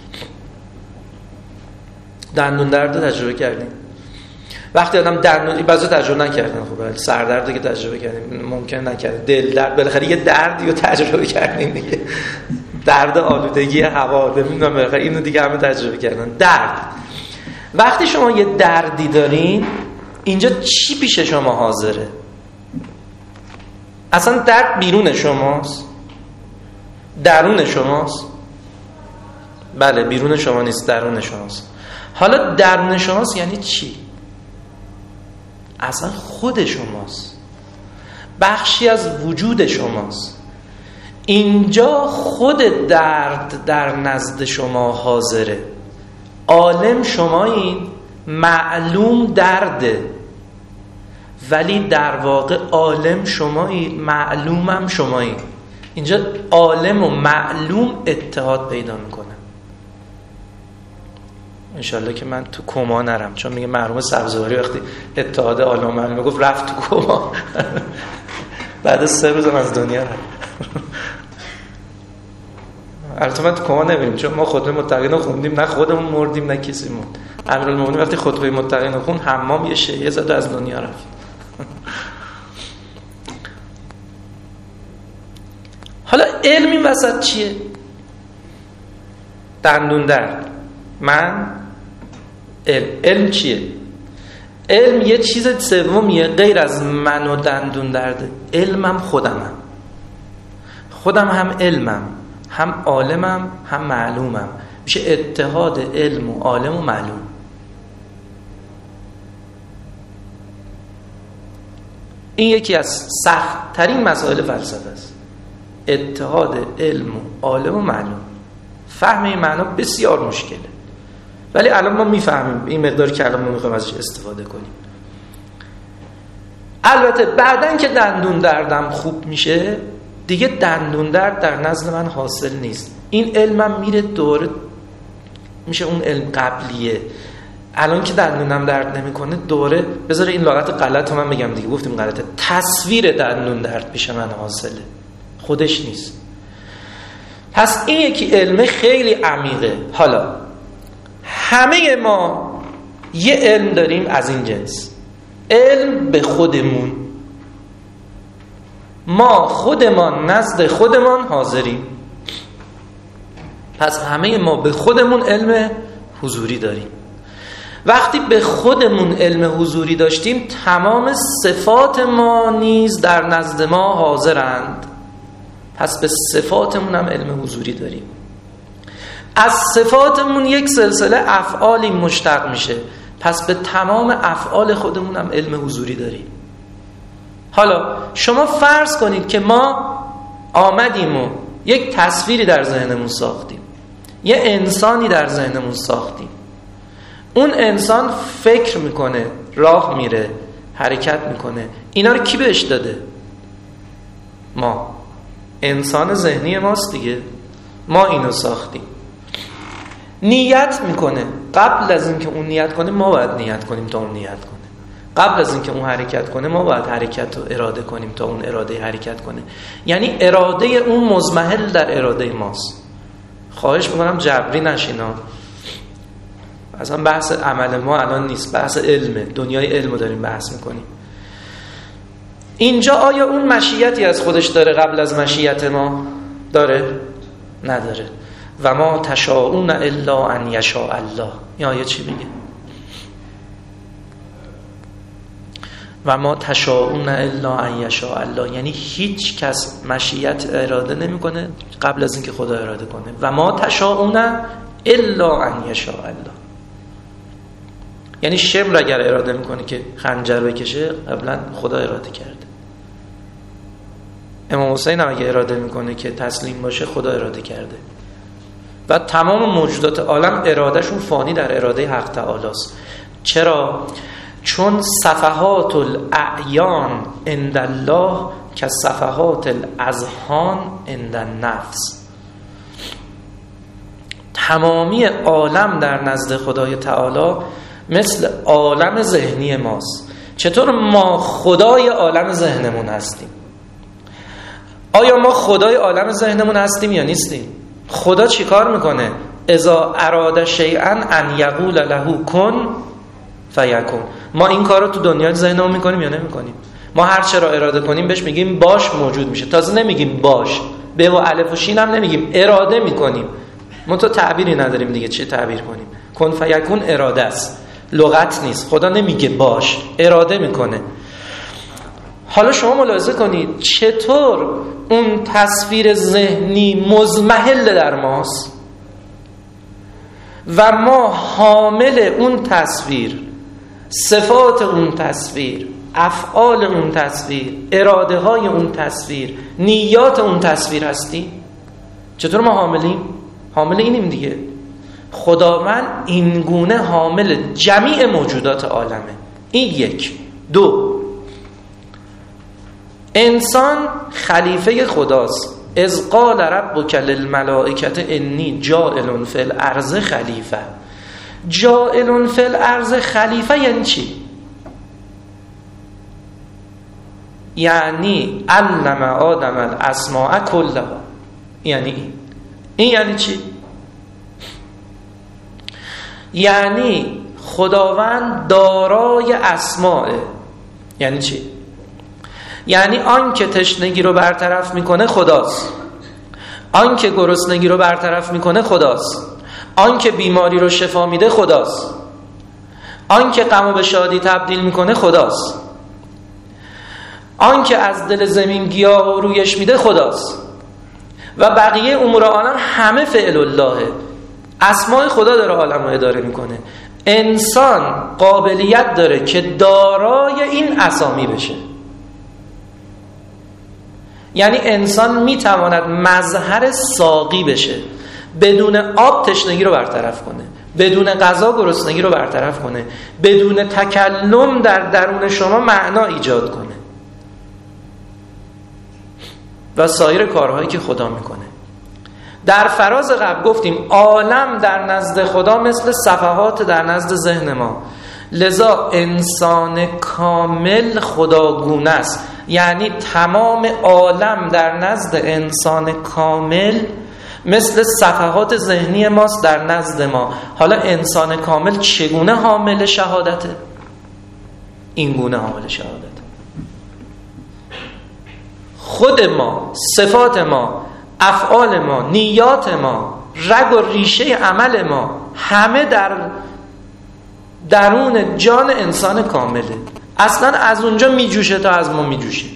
دندون درد تجربه کردیم؟ وقتی آدم دندون، بعضی تجربه نکردن، خب سردرد که تجربه کردیم، ممکن نکرد. دل درد، بالاخره یه دردی رو تجربه کردیم دیگه. درد آلودگی هوا، نمیدونم، بالاخره اینو دیگه همه تجربه کردن. درد. وقتی شما یه دردی دارین، اینجا چی پیش شما حاضره؟ اصلا درد بیرون شماست؟ درون شماست؟ بله، بیرون شما نیست، درون شماست. حالا درون شماست یعنی چی؟ اصلا خود شماست، بخشی از وجود شماست. اینجا خود درد در نزد شما حاضره. عالم شمایین، معلوم درده، ولی در واقع عالم شمایی، معلومم شمایی. اینجا عالم و معلوم اتحاد پیدا میکنه. انشالله که من تو کما نرم، چون میگه مرحوم سبزواری وقتی اتحاد عالم و معلوم گفت رفت تو کما. بعد 3 روزم از دنیا رفت. البته من تو کما نمیریم، چون ما خطبه متقین رو خوندیم، نه خودمون مردیم نه کسی مرد. امیرالمومنین وقتی خطبه متقین رو خوند، حمام یه شیعه زد از دنیا رفت. حالا علم این وسط چیه؟ دندون درد. من علم چیه؟ علم یه چیز سومیه غیر از من و دندون درده. علمم خودمم. خودم هم علمم، هم عالمم، هم معلومم. میشه اتحاد علم و عالم و معلوم. این یکی از سخت ترین مسائل فلسفه است. اتحاد علم و عالم و معلوم. فهم این معنا بسیار مشکله، ولی الان ما میفهمیم این مقداری که الان ما میخوایم ازش استفاده کنیم. البته بعدن که دندون دردم خوب میشه، دیگه دندون درد در نزد من حاصل نیست. این علمم میره دوره، میشه اون علم قبلیه. الان که دندونم درد نمیکنه، دوره بذاره این لغت غلط رو من بگم دیگه، گفتیم غلطه، تصویر دندون درد پیش من حاصله، خودش نیست. پس این یکی علم خیلی عمیقه. حالا همه ما یه علم داریم از این جنس، علم به خودمون. ما خودمان نزد خودمان حاضریم. پس همه ما به خودمون علم حضوری داریم. وقتی به خودمون علم حضوری داشتیم، تمام صفات ما نیز در نزد ما حاضرند. پس به صفاتمون هم علم حضوری داریم. از صفاتمون یک سلسله افعالی مشتق میشه، پس به تمام افعال خودمون هم علم حضوری داریم. حالا شما فرض کنید که ما آمدیم و یک تصویری در ذهنمون ساختیم، یه انسانی در ذهنمون ساختیم. اون انسان فکر میکنه، راه میره، حرکت میکنه. اینا رو کی بهش داده؟ ما. انسان ذهنی ماست دیگه، ما اینو ساختیم. نیت میکنه، قبل از اینکه اون نیت کنه ما باید نیت کنیم تا اون نیت کنه. قبل از اینکه اون حرکت کنه ما باید حرکت رو اراده کنیم تا اون اراده حرکت کنه. یعنی اراده اون مضمحل در اراده ماست. خواهش میکنم جبری نشینا، اصلا بحث عمل ما الان نیست، بحث علمه، دنیای علم رو داریم بحث میکنیم. اینجا آیا اون مشیتی از خودش داره قبل از مشیت ما؟ داره؟ نداره. و ما تشاءون الا ان یشاء الله. این آیه چی میگه؟ و ما تشاءون الا ان یشاء الله، یعنی هیچ کس مشیت اراده نمیکنه قبل از اینکه خدا اراده کنه. و ما تشاءون الا ان یشاء الله، یعنی شمر اگر اراده میکنه که خنجر بکشه قبلا خدا اراده کرده. امام حسین هم اگه اراده میکنه که تسلیم باشه خدا اراده کرده. و تمام موجودات عالم ارادهشون فانی در اراده حق تعالی است. چرا؟ چون صفحات الاعیان عند الله که صفحات الاذهان عند النفس. تمامی عالم در نزد خدای تعالی مثل عالم ذهنی ماست. چطور ما خدای عالم ذهنمون هستیم؟ آیا ما خدای عالم ذهنمون هستیم یا نیستیم؟ خدا چی کار میکنه؟ اذا اراد شیئا ان یقول له کن فیکون. ما این کار رو تو دنیای ذهنمون میکنیم یا نمیکنیم؟ ما هر چه را اراده کنیم بهش میگیم باش، موجود میشه. تازه نمیگیم باش، به و الف و شین هم نمیگیم، اراده میکنیم. ما تو تعبیری نداریم دیگه، چه تعبیر کنیم؟ کن فیکون اراده است، لغت نیست. خدا نمیگه باش، اراده میکنه. حالا شما ملاحظه کنید چطور اون تصویر ذهنی مضمحل در ماست و ما حامل اون تصویر، صفات اون تصویر، افعال اون تصویر، اراده های اون تصویر، نیات اون تصویر هستیم. چطور ما حاملیم؟ حامل اینیم دیگه. خداوند این گونه حامل جمیع موجودات عالمه. این یک. دو، انسان خلیفه خداست. اذ قال ربک للملائکة انی جاعل فی الارض خلیفه. جاعل فی الارض خلیفه یعنی چی؟ یعنی علم آدم الاسماء کلها. یعنی این یعنی چی؟ یعنی خداوند دارای اسماء. یعنی چی؟ یعنی آن که تشنگی رو برطرف میکنه خداست، آن که گرسنگی رو برطرف میکنه خداست، آن که بیماری رو شفا میده خداست، آن که غم به شادی تبدیل میکنه خداست، آن که از دل زمین گیاه و رویش میده خداست. و بقیه امور عالم همه فعل اللهه. اسماء خدا داره عالم رو اداره میکنه. انسان قابلیت داره که دارای این اسامی بشه. یعنی انسان میتواند مظهر ساقی بشه، بدون آب تشنگی رو برطرف کنه، بدون غذا گرسنگی رو برطرف کنه، بدون تکلم در درون شما معنا ایجاد کنه و سایر کارهایی که خدا میکنه. در فراز قبل گفتیم عالم در نزد خدا مثل صفحات در نزد ذهن ما. لذا انسان کامل خداگونه است. یعنی تمام عالم در نزد انسان کامل مثل صفحات ذهنی ماست در نزد ما. حالا انسان کامل چگونه حامل شهادته؟ این گونه حامل شهادته. خود ما، صفات ما، افعال ما، نیات ما، رگ و ریشه عمل ما همه در درون جان انسان کامله. اصلا از اونجا میجوشه تا از ما میجوشه.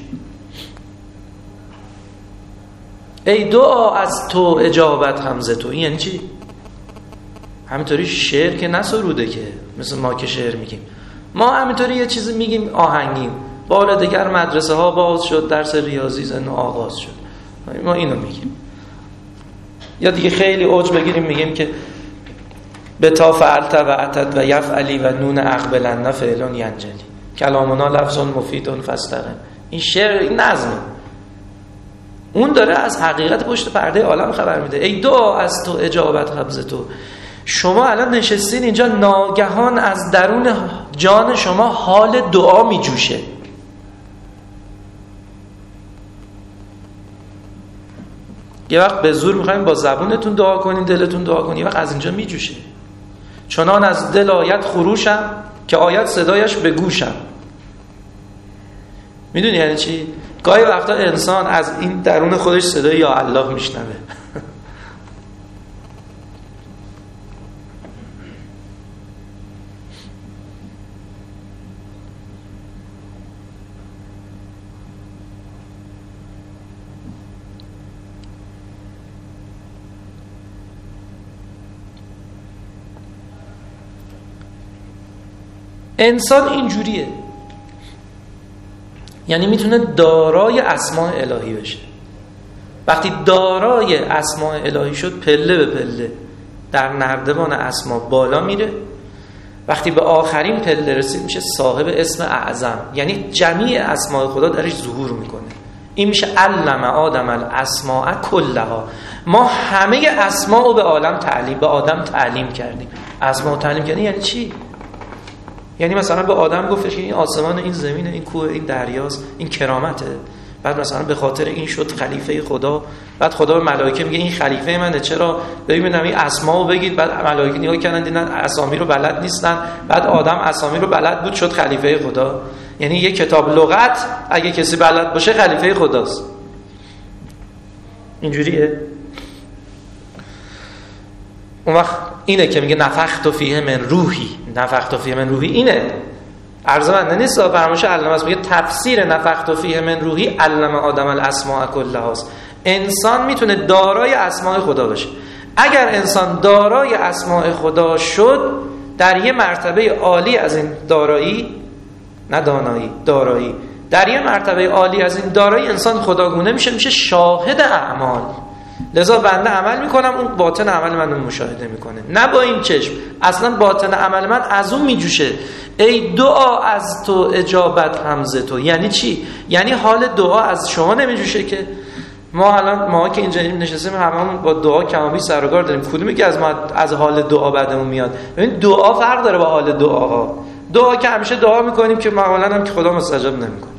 ای دعا از تو اجابت همزه تو. این یعنی چی؟ همینطوری شعر که نسروده که مثل ما که شعر میگیم. ما همینطوری یه چیزی میگیم آهنگیم. بار دیگر مدرسه ها باز شد، درس ریاضی زن آغاز شد. ما اینو میگیم. یا دیگه خیلی اوج بگیریم میگیم که به تا فعلت و اتت و یفعلی و نون اقبلن فعلون ینجلی. کلامنا لفظ مفید فاستقم. این شعر، این نظمه، اون داره از حقیقت پشت پرده عالم خبر میده. ای دعا از تو اجابت قبض تو. شما الان نشستین اینجا، ناگهان از درون جان شما حال دعا میجوشه. یه وقت به زور میخواین با زبونتون دعا کنین، دلتون دعا کنین، یه وقت از اینجا میجوشه. چنان از دل آیت خروشم که آیت صدایش به گوشم. میدونی یعنی چی؟ گاهی وقتا انسان از این درون خودش صدای یا الله میشنوه. انسان اینجوریه، یعنی میتونه دارای اسماء الهی بشه. وقتی دارای اسماء الهی شد، پله به پله در نردبان اسما بالا میره. وقتی به آخرین پله رسید، میشه صاحب اسم اعظم، یعنی جمیع اسماء خدا درش ظهور میکنه. این میشه علم آدم الاسماء کلها. ما همه اسماء رو به آدم تعلیم کردیم. اسماء تعلیم کردیم یعنی چی؟ یعنی مثلا به آدم گفتش که این آسمان، این زمین، این کوه، این دریاست، این کرامته. بعد مثلا به خاطر این شد خلیفه خدا. بعد خدا به ملائکه میگه این خلیفه منه، چرا؟ ببینم این اسماء رو بگید. بعد ملائکه نگاه کردن دیدن اسامی رو بلد نیستن. بعد آدم اسامی رو بلد بود، شد خلیفه خدا. یعنی یک کتاب لغت اگه کسی بلد باشه خلیفه خداست. اینجوریه. اون وقت اینه که میگه نفخت فیه من روحی. نفخت فیه من روحی اینه. عرض من نیست، فرمایش علامه است. میگه تفسیر نفخت فیه من روحی علم آدم الاسماء کلها است. انسان میتونه دارای اسماء خدا بشه. اگر انسان دارای اسماء خدا شد، در یه مرتبه عالی از این دارایی، نه دانایی، دارایی، در یه مرتبه عالی از این دارایی انسان خداگونه میشه شاهد اعمال. لذا بنده عمل میکنم، اون باطن عمل من رو مشاهده میکنه، نه با این چشم. اصلا باطن عمل من از اون میجوشه. ای دعا از تو اجابت حمزه تو. یعنی چی؟ یعنی حال دعا از شما نمیجوشه که ما که اینجا نشستیم هممون با دعا کمابی سر و کار داریم. کدومی که از ما از حال دعا بعدمون میاد؟ ببین دعا فرق داره با حال دعاها. دعا که همیشه دعا میکنیم که معمولا هم که خدا مستجاب نمیکنه.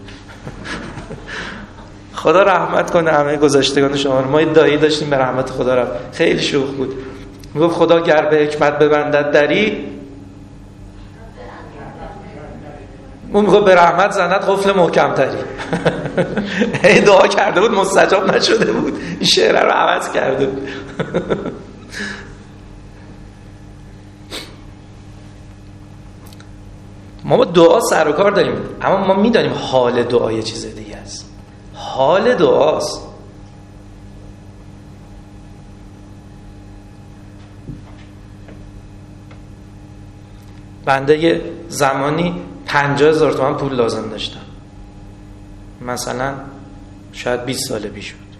خدا رحمت کنه همه گذشتگان شما رو. ما یه دایی داشتیم به رحمت خدا رفت، خیلی شوخ بود. میگفت خدا گر به حکمت ببندد دری، اون میگفت به رحمت زند قفل محکم تری. هی دعا کرده بود مستجاب نشده بود، این شعر رو عوض کرده بود. ما با دعا سر و کار داریم، اما ما میدانیم حال دعا یه چیز دیگه است. حال دعاست. بنده یه زمانی 50,000 تومان پول لازم داشتم، مثلا شاید 20 سال پیش بود،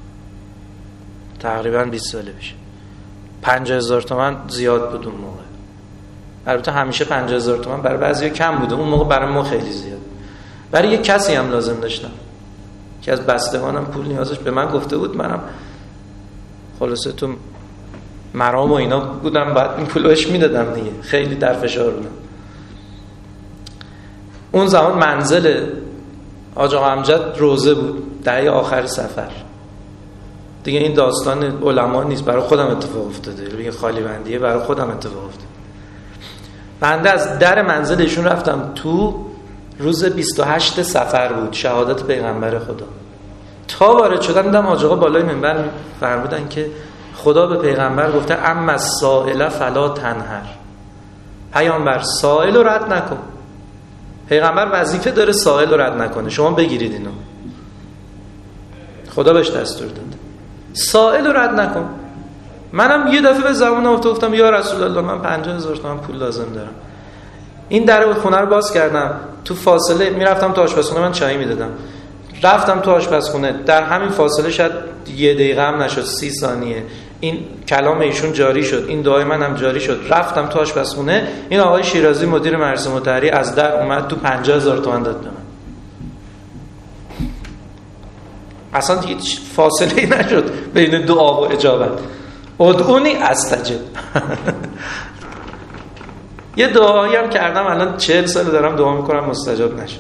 تقریبا 20 سال پیش. 50,000 تومان زیاد بود اون موقع. البته همیشه 50,000 تومان برای بعضیا کم بوده، اون موقع برای ما خیلی زیاد. برای یه کسی هم لازم داشتم که از بستگانم پول نیازش، به من گفته بود، منم خلاصه تو مرام و اینا بودم، بعد این پولش میدادم دیگه، خیلی در فشار بودم. اون زمان منزل حاج آقا امجد روضه بود، دهه آخر سفر دیگه. این داستان علما نیست، برای خودم اتفاق افتاده، روی خالی بندیه برای خودم اتفاق افتاده. بنده از در منزلشون رفتم تو، روز 28 سفر بود، شهادت پیغمبر خدا. تا وارد شدم دیدم حاج آقا بالای منبر فرمودن که خدا به پیغمبر گفته اما السائل فلا تنهر. پیامبر سائل رو رد نکن. پیغمبر وظیفه داره سائل رو رد نکنه، شما بگیرید اینو، خدا بهش دستور داده سائل رو رد نکن. منم یه دفعه به زبان افتادم، گفتم یا رسول الله من 50,000 تومان پول لازم دارم. این در خونه رو باز کردم، تو فاصله میرفتم تو آشپزخونه، من چای میدادم، رفتم تو آشپزخونه، در همین فاصله شاید 1 دقیقه هم نشد، 30 ثانیه این کلام ایشون جاری شد، این دعای منم جاری شد. رفتم تو آشپزخونه، این آقای شیرازی مدیر مراسم مطهری از در اومد تو 50,000 تومان داد به من. اصلا هیچ فاصله‌ای نشد بین دعا و اجابت. ادعونی استجب. یه دعایی هم کردم الان 40 سال دارم دعا میکنم مستجاب نشد.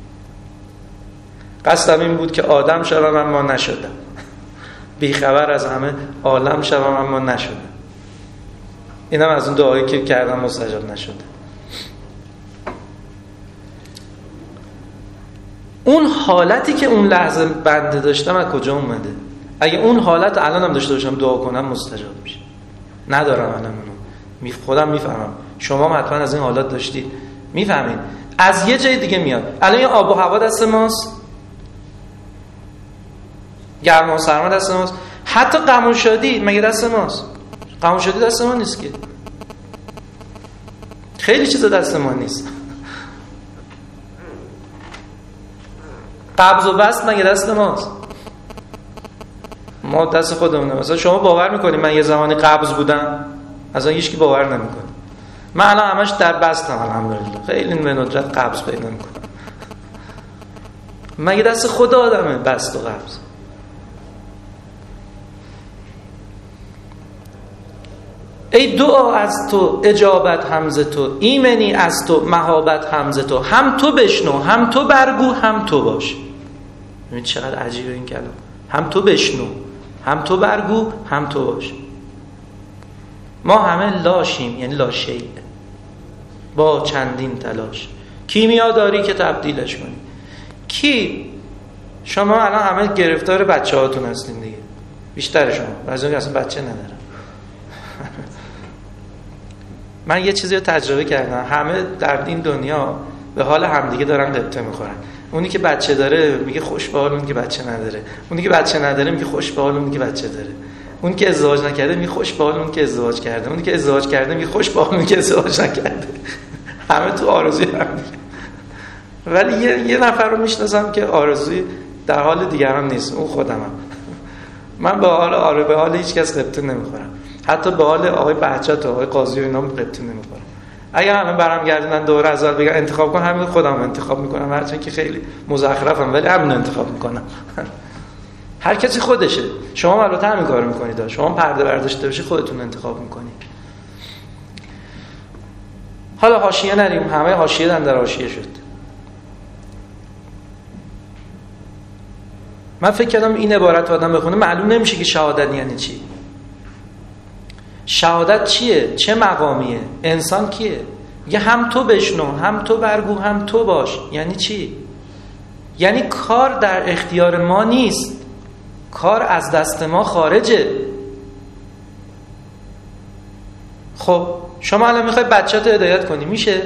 قصدم این بود که آدم شدم اما نشدم، بیخبر از همه عالم شدم اما نشدم. اینم از اون دعایی که کردم مستجاب نشده. اون حالتی که اون لحظه بنده داشتم از کجا اومده؟ اگه اون حالت الانم داشته باشم دعا کنم مستجاب میشه. ندارم الان اونو. خودم میفهمم. شما هم حتما از این حالات داشتید، میفهمید. از یه جای دیگه میاد. الان این آب و هوا دست ماست، گرما و سرما دست ماست، حتی غم و شادی مگه دست ماست؟ غم و شادی دست ما نیست که. خیلی چیزا دست ما نیست. قبض و بسط مگه دست ماست؟ ما دست خودمونه. مثلا شما باور میکنید من یه زمانی قبض بودم؟ اصلا هیچکی باور نمیکنه. من الان همش در بستم الحمدلله. خیلی به ندرت قبض پیدا میکنم. مگه دست خود آدمه بست و قبض؟ ای دعا از تو، اجابت هم ز تو، ایمنی از تو، مهابت هم ز تو. هم تو بشنو، هم تو برگو، هم تو باش. ببین چقدر عجیبه این کلام. هم تو بشنو، هم تو برگو، هم تو باش. ما همه لاشیم، یعنی لاشیء، با چندین تلاش. کیمیا داری که تبدیلش کنی. کی؟ شما الان همه گرفتار بچه هاتون هستین دیگه، بیشتر شما. بعضی اصلا بچه ندارن. من یه چیزی رو تجربه کردم. همه در این دنیا به حال همدیگه دارن قبطه میخورن. اونی که بچه داره میگه خوش به حال اونی که بچه نداره، اونی که بچه نداره میگه خوش به حال اونی که بچه داره، اون که ازدواج نکرده میگه خوش به حال اون که ازدواج کرده، اونی که ازدواج کرده میگه خوش به حال اون که ازدواج نکرده. همه تو آرزوی هم دیگه. ولی یه نفر رو میشناسم که آرزوی در حال دیگران نیست، اون خودمم. من به حال هیچ کس قبطه نمیخورم. حتی به حال آقای بهجت و آقای قاضی و اینا قبطه نمیخورم. اگر الان برام گردن دوره از بگن انتخاب کن، همین خودم انتخاب میکنم، هرچند که خیلی مزخرفم ولی همین انتخاب میکنم. هر کسی خودشه. شما البته همین کارو میکنید. شما پرده برداشته باشی خودتون انتخاب میکنید. حالا حاشیه نریم، همه حاشیه در حاشیه شد. من فکر کردم این عبارت آدم بخونه معلوم نمیشه که شهادت یعنی چی. شهادت چیه؟ چه مقامیه؟ انسان کیه؟ یه هم تو بشنو، هم تو برگو، هم تو باش. یعنی چی؟ یعنی کار در اختیار ما نیست، کار از دست ما خارجه. خب شما الان میخوای بچه‌تو هدایت کنی، میشه؟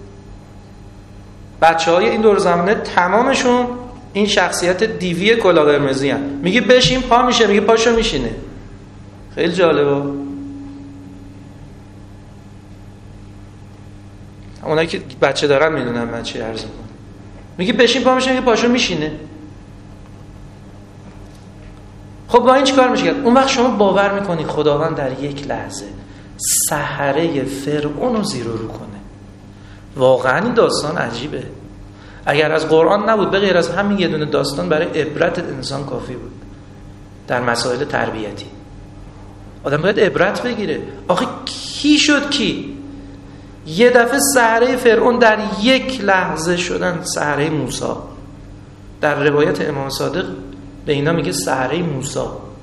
بچه‌های این دور زمانه تمامشون این شخصیت دیوی کلاه قرمزی هن. میگه بشین پا میشه، میگه پاشو میشینه. خیلی جالبه. اونایی که بچه دارن میدونن من چی عرض میکنم. میگه بشین پا میشه، میگه پاشو میشینه. خب با این چیکار میشه کرد؟ اون وقت شما باور میکنی خداوند در یک لحظه سحره فرعون رو زیر و رو کنه. واقعا این داستان عجیبه. اگر از قرآن نبود، به غیر از همین یه دونه داستان برای عبرت انسان کافی بود. در مسائل تربیتی آدم باید عبرت بگیره. آخه کی شد کی؟ یه دفعه سحره فرعون در یک لحظه شدن سحره موسی. در روایت امام صادق به اینا میگه سحره موسی.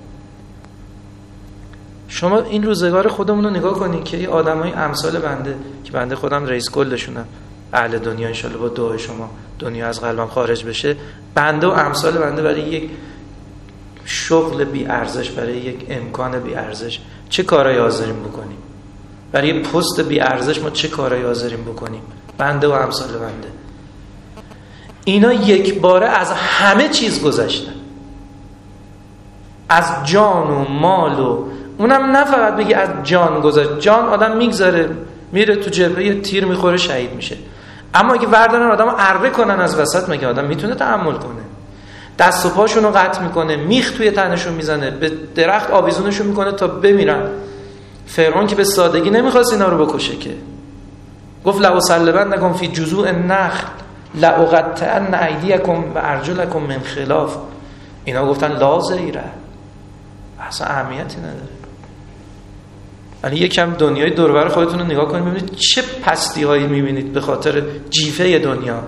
شما این روزگار خودمون رو نگاه کنین که یه آدمای امثال بنده، که بنده خودم رئیس کلشونم، اهل دنیا، انشالله با دعای شما دنیا از قلبم خارج بشه، بنده و امثال بنده برای یک شغل بی ارزش، برای یک امکان بی ارزش چه کارایی حاضریم بکنیم؟ برای پست بی ارزش ما چه کارایی حاضریم بکنیم؟ بنده و امثال بنده. اینا یک باره از همه چیز گذشتن، از جان و مال، و اونم نه فقط بگی از جان گذشت. جان آدم میگذاره میره تو جبهه، یه تیر میخوره شهید میشه. اما اگه وردارن آدمو اره کنن از وسط، مگه آدم میتونه تحمل کنه؟ دست و پاشون رو قطع میکنه، میخ توی تنشون میزنه، به درخت آویزونشون میکنه تا بمیرن. فرعون که به سادگی نمیخواست اینا رو بکشه که گفت لأصلبنکم فی جذوع النخل لأقطعن ایدیکم و ارجلکم من خلاف. اینا گفتن لا ضیره، اصلا اهمیتی نداره. ولی یکم دنیای دور و بر خودتون رو نگاه کنید ببینید چه پستی هایی میبینید به خاطر جیفه دنیا.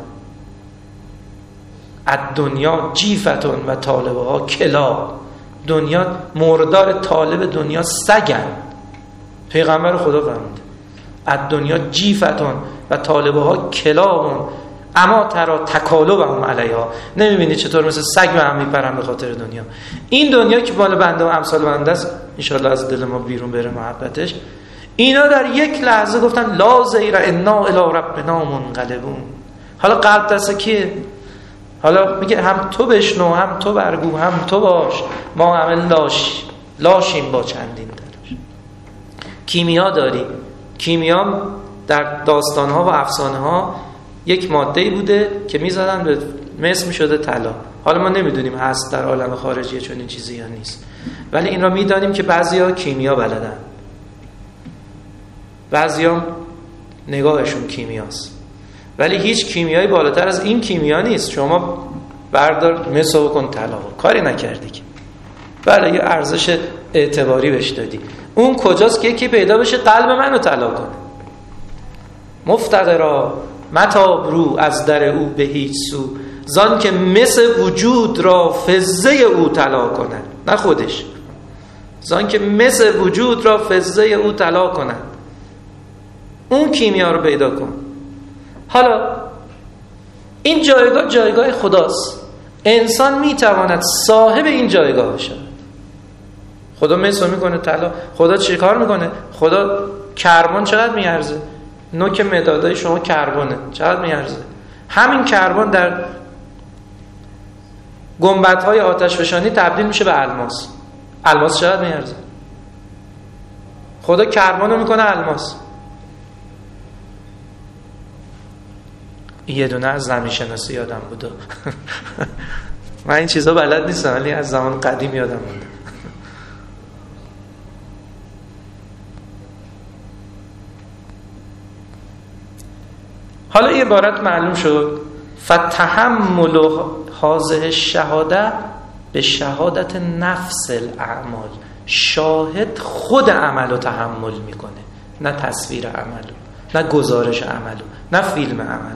الدنیا جیفتون و طالبها کلا. دنیا مردار، طالب دنیا سگن. پیغمبر خدا فرموده الدنیا جیفتون و طالبها کلاون اما ترا تکالبهم علیها. نمیبینید چطور مثل سگ به هم میپرن به خاطر دنیا. این دنیا که مال بنده و امثال بنده است، ان شاء الله از دل ما بیرون بره محبتش. اینا در یک لحظه گفتن لا ضیر انا الی ربنا منقلبون. حالا قلب دست کیه؟ حالا میگه هم تو بشنو، هم تو برگو، هم تو باش، ما همه لاشیم با چندین تلاش. کیمیا داری. کیمیا در داستانها و افسانه ها یک ماده‌ای بوده که میزدن به مس میشده طلا. حالا ما نمیدونیم هست در عالم خارجی چون این چیزی یا نیست، ولی این را میدانیم که بعضیا کیمیا بلدن، بعضیا نگاهشون کیمیاست، ولی هیچ کیمیایی بالاتر از این کیمیا نیست. شما بردار مسو بکن طلا، کاری نکردی که بله یه ارزش اعتباری بهش دادی. اون کجاست که یکی پیدا بشه قلب منو طلا کنه؟ مفتقرا متاب رو از در او به هیچ سو، زان که مس وجود را فضه او طلا کنه، نه خودش، زان که مس وجود را فضه او طلا کنه. اون کیمیا رو پیدا کن. حالا این جایگاه جایگاه خداست. انسان میتواند صاحب این جایگاه بشه. خدا مس رو میکنه طلا. خدا چی کار میکنه؟ خدا کربن چقدر میارزه؟ نوک مدادای شما کربونه چقدر میارزه؟ همین کربن در گنبدهای آتشفشانی تبدیل میشه به الماس. الماس چقدر میارزه؟ خدا کربن رو میکنه الماس. یه دونه از زمین شناسی یادم بوده. من این چیزا بلد نیستم ولی از زمان قدیم یادم بوده. حالا این عبارت معلوم شد فتحمل هذه الشهاده به شهادت نفس الاعمال. شاهد خود عمل رو تحمل میکنه، نه تصویر عمل، نه گزارش عمل، نه فیلم عمل.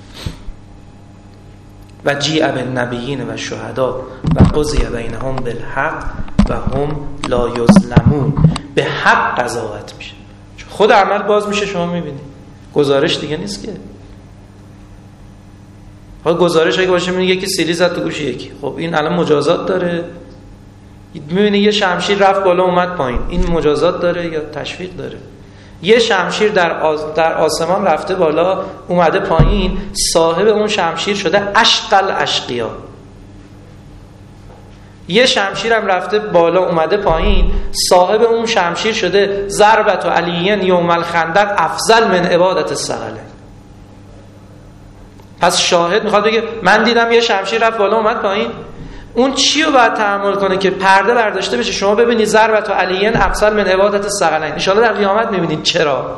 و جیع بالنبیین و شهدا و قضی بینهم بالحق و هم لا یظلمون. به حق قضاوت میشه. خود عمل باز میشه، شما میبینید گزارش دیگه نیست که. ها گزارش اگه باشه میبینی یکی سیلی زد تو گوش یکی، خب این الان مجازات داره؟ میبینی یه شمشیر رفت بالا اومد پایین، این مجازات داره یا تشویق داره؟ یه شمشیر در آسمان رفته بالا اومده پایین، صاحب اون شمشیر شده اشقل اشقیا. یه شمشیر هم رفته بالا اومده پایین، صاحب اون شمشیر شده ضربت علیین یوم الخندق افضل من عبادت الثقلین. پس شاهد میخواد بگه من دیدم یه شمشیر رفت بالا اومد پایین. اون چی رو باید تحمل کنه که پرده برداشته بشه شما ببینید ضربت علیین افضل من عبادت الثقلین؟ ان شاء الله در قیامت میبینید چرا.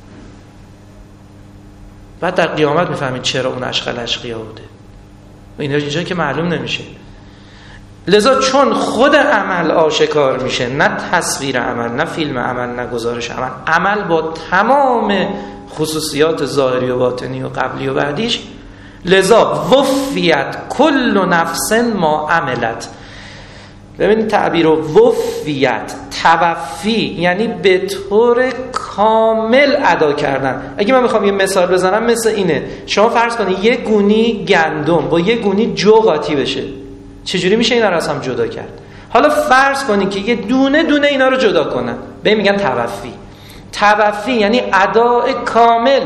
بعد در قیامت میفهمید چرا اون اشقل اشقیا بوده. اینجا که معلوم نمیشه. لذا چون خود عمل آشکار میشه، نه تصویر عمل، نه فیلم عمل، نه گزارش عمل، عمل با تمام خصوصیات ظاهری و باطنی و قبلی و بعدیش، لذا وفیت کل نفس ما عملت. ببینید تعبیر وفیت، توفی یعنی به طور کامل ادا کردن. اگه من میخوام یه مثال بزنم مثل اینه، شما فرض کنید یه گونی گندم با یه گونی جو قاطی بشه، چجوری میشه اینا رو از هم جدا کرد؟ حالا فرض کنید که یه دونه دونه اینا رو جدا کنن، به این میگن توفی. توفی یعنی اداء کامل.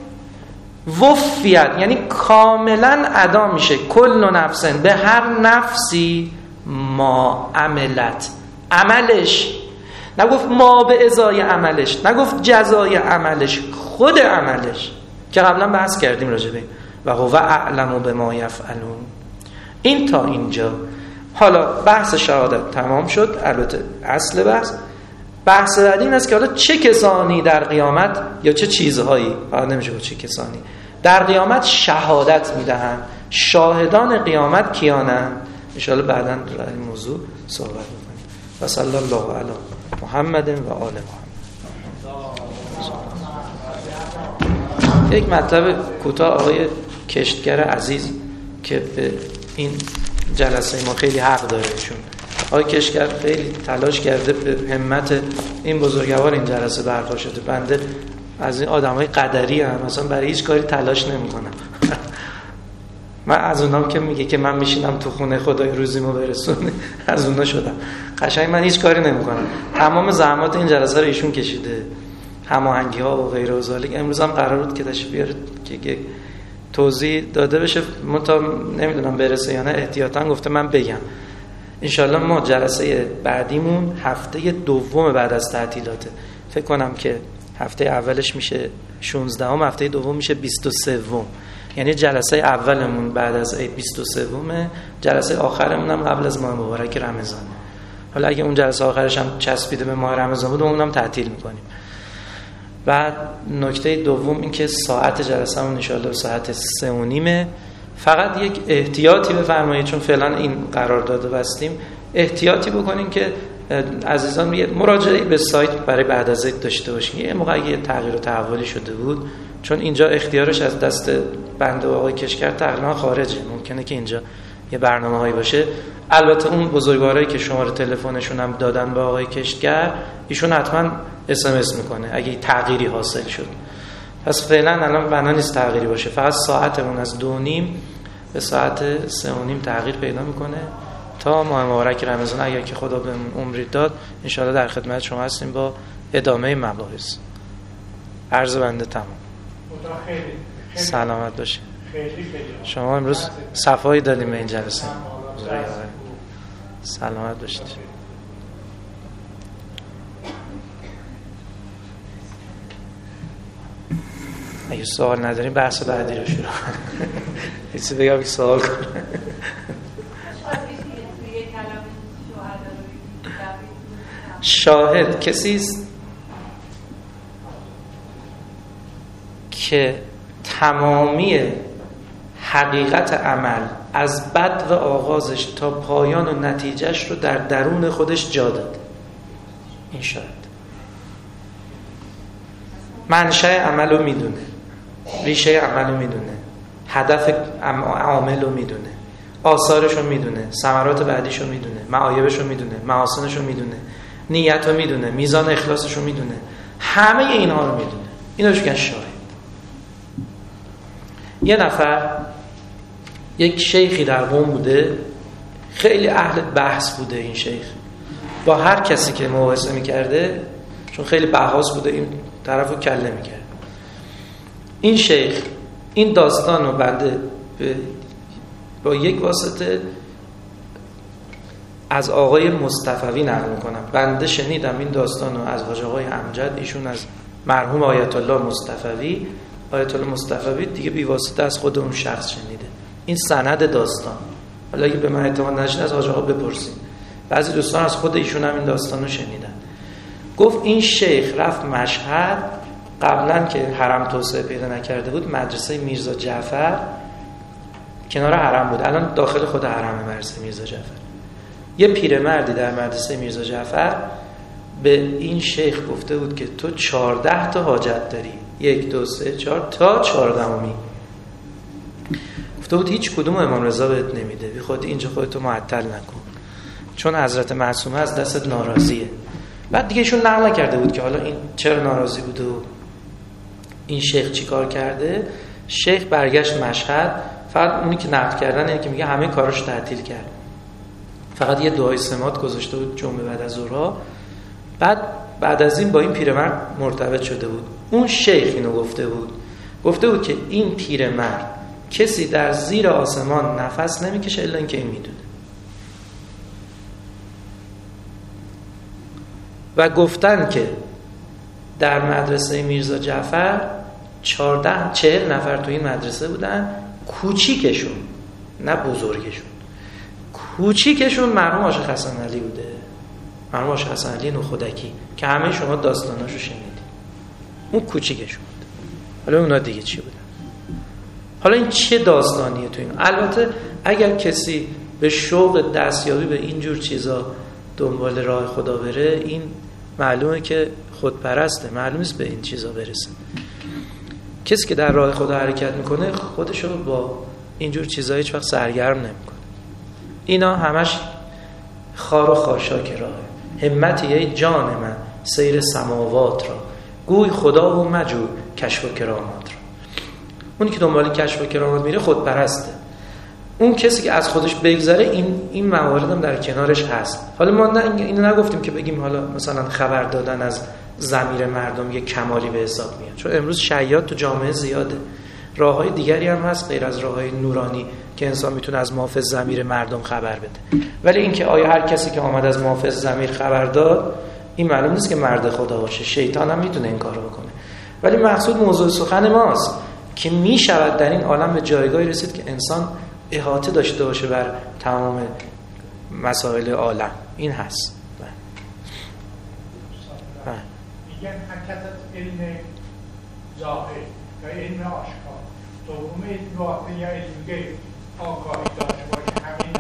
وفیت یعنی کاملا ادا میشه کل نفسن، به هر نفسی ما عملت، عملش، نگفت ما به ازای عملش، نگفت جزای عملش، خود عملش که قبلا بحث کردیم راجع به و هو اعلم بما یفعلون. این تا اینجا. حالا بحث شهادت تمام شد. البته اصل بحث بعدی این است که حالا چه کسانی در قیامت یا چه چیزهایی، نمیشه چه کسانی در قیامت شهادت میدهند. شاهدان قیامت کیانند؟ ان شاء الله بعداً در این موضوع صحبت می‌کنیم. و صلی الله علی محمد و آل محمد. یک مطلب کوتاه آقای کشتگر عزیز که به این جلسه ما خیلی حق داره، چون آقای کشتگر خیلی تلاش کرده به همت این بزرگوار این جلسه برپا شده. بنده از این آدمای قدری هم مثلا برای هیچ کاری تلاش نمی‌کنم. من از اونام که میگه که من میشینم تو خونه خدای روزیمو برسونه، از اونا شدم. قشنگ من هیچ کاری نمی‌کنم. تمام زحمات این جلسه رو ایشون کشیده، هماهنگی‌ها و غیره و ذالک. امروز هم قرار بود که تشریف بیاره که توضیح داده بشه، تا نمیدونم برسه یا نه، احتیاطاً گفته من بگم. انشالله ما جلسه بعدیمون هفته دوم بعد از تعطیلاته. فکر کنم که هفته اولش میشه 16، هفته دوم میشه 23. یعنی جلسه اولمون بعد از عید 23، جلسه آخرمون هم قبل از ماه مبارک رمضان. حالا اگه اون جلسه آخرش هم چسبیده به ماه رمضان بود، اونم تعطیل میکنیم. بعد نکته دوم این که ساعت جلسه‌مون ان شاءالله ساعت 3:30. فقط یک احتیاطی بفرمایید، چون فعلا این قرارداد بستیم، احتیاطی بکنین که عزیزان مراجعه به سایت برای بعد از عید داشته باشین. یه موقع یه تغییر و تحولی شده بود، چون اینجا اختیارش از دست بنده و آقای کشکر تقریبا خارجه. ممکنه که اینجا یه برنامه‌هایی باشه. البته اون بزرگوارایی که شماره تلفنشون هم دادن به آقای کشکر، ایشون حتما SMS میکنه اگه تغییری حاصل شد. پس فعلا الان بنا نیست تغییری باشه، فقط ساعتمون از 2:30 به ساعت 3:30 تغییر پیدا میکنه تا ماه مبارک رمضان. اگر که خدا بهمون عمری داد ان شاءالله در خدمت شما هستیم با ادامه مباحث. عرض بنده تمام. سلامت باشید. شما امروز صفایی دادیم به این جلسه. سلامت باشید. اگه سوال نداریم بحث بعدی رو شروع کنیم. هیچی بگم که سوال کنیم. شاهد کسی است که تمامی حقیقت عمل از بدو آغازش تا پایان و نتیجهش رو در درون خودش جا داد. این شاهد منشأ عمل رو میدونه، ریشه عمل رو میدونه، هدف عامل رو میدونه، آثارش رو میدونه، ثمرات بعدیش رو میدونه، معایبش رو میدونه، محاسنش رو میدونه، نیت رو میدونه، میزان اخلاصش رو میدونه، همه اینها رو میدونه. اینو میگن شاهد. یه نفر یک شیخی در قم بوده، خیلی اهل بحث بوده. این شیخ با هر کسی که موعظه میکرده، چون خیلی بحث بوده، این طرفو کله میکرد. این شیخ این داستان رو بعد با یک واسطه از آقای مصطفوی نقل میکنم. بنده شنیدم این داستان رو از حاج آقای امجد، ایشون از مرحوم آیت الله مصطفوی. آیت الله مصطفوی دیگه بی واسطه از خود اون شخص شنیده. این سند داستان. حالا اگه به من اعتماد نشه از حاج آقا بپرسید. بعضی دوستان از خود ایشون هم این داستان رو شنیدن. گفت این شیخ رفت مشهد، قبلا که حرم توسعه پیدا نکرده بود، مدرسه میرزا جعفر کنار حرم بود، الان داخل خود حرم مدرسه میرزا جعفر. یه پیرمردی در مدرسه میرزا جعفر به این شیخ گفته بود که تو 14 تا حاجت داری، 1 2 3 4 تا 14می. گفته بود هیچ کدوم امام رضا بهت نمیده، بی خود اینجا خودتو معطل نکن، چون حضرت معصومه از دستت ناراضیه. بعد دیگه ایشون نقل نکرده بود که حالا این چرا ناراضی بوده و این شیخ چی کار کرده. شیخ برگشت مشهد، فقط اونی که نقل کردن اینه که میگه همه کاراش تعطیل کرد، فقط یه دعای سمات گذاشته بود جمعه بعد از ظهر. بعد از این با این پیرمرد مرتبط شده بود. اون شیخ اینو گفته بود که این پیرمرد کسی در زیر آسمان نفس نمیکشه الا اینکه این میدونه. و گفتن که در مدرسه میرزا جعفر 40 نفر تو این مدرسه بودن، کوچیکشون نه بزرگشون، کوچیکشون مرحوم عاشق حسن علی بوده، مرحوم عاشق حسن علی نوخودکی که همه شما داستاناشو شنیدید. اون کوچیکشون بود. حالا اونا دیگه چی بودن؟ حالا این چه داستانیه تو این؟ البته اگر کسی به شوق دستیابی به اینجور چیزا دنبال راه خدا بره، این معلومه که خودپرسته، معلومه نیست به این چیزا برسه. کسی که در راه خدا حرکت میکنه خودشو با اینجور چیزا هیچ وقت سرگرم نمیکنه. اینا همش خار و خاشاک راهه. همتی ای جان من سیر سماوات را، گوی خدا و مجو کشف و کرامات را. اونی که دنبال کشف و کرامات میره خودپرسته. اون کسی که از خودش بگذره این موارد هم در کنارش هست. حالا ما اینو نگفتیم که بگیم حالا مثلا خبر دادن از ضمیر مردم یه کمالی به حساب میاد، چون امروز شیاد تو جامعه زیاده. راههای دیگری هم هست غیر از راههای نورانی که انسان میتونه از محافظ ضمیر مردم خبر بده. ولی اینکه آیا هر کسی که آمد از محافظ ضمیر خبر داد این معلوم نیست که مرد خدا باشه. شیطان هم میتونه این کارو بکنه. ولی مقصود موضوع سخن ماست که میشود در این عالم به جایگاهی رسید که انسان احاطه داشته باشه بر تمام مسائل عالم. این هست. میگن حرکت علم ظاهر یا علم آشکار، دوم علم واقع یا علم غیب آگاهی داشته باشه، همین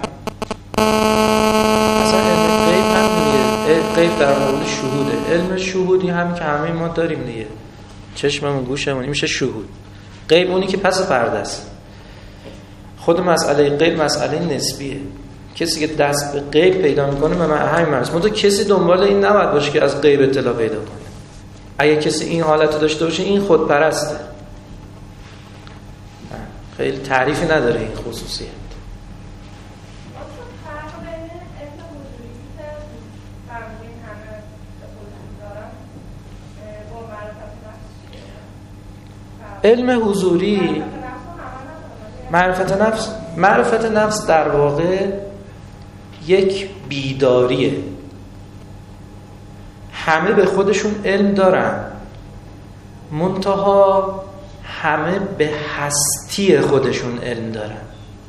اصلا علم غیب هم دیگه. غیب در مورد شهوده. علم شهودی هم که همه ما داریم دیگه، چشممون گوشمون، این میشه شهود. غیب اونی که پس پرده است. خود مسئله غیب مسئله نسبیه. کسی که دست به غیب پیدا میکنه به همین معناست. منتها کسی دنبال این نباید باشه که از غیب اطلاع پیدا کنه. اگه کسی این حالت داشته باشه این خودپرسته. خیلی تعریفی نداره این خصوصیت. علم حضوری، معرفت نفس در واقع یک بیداریه. همه به خودشون علم دارن، منتها همه به هستی خودشون علم دارن.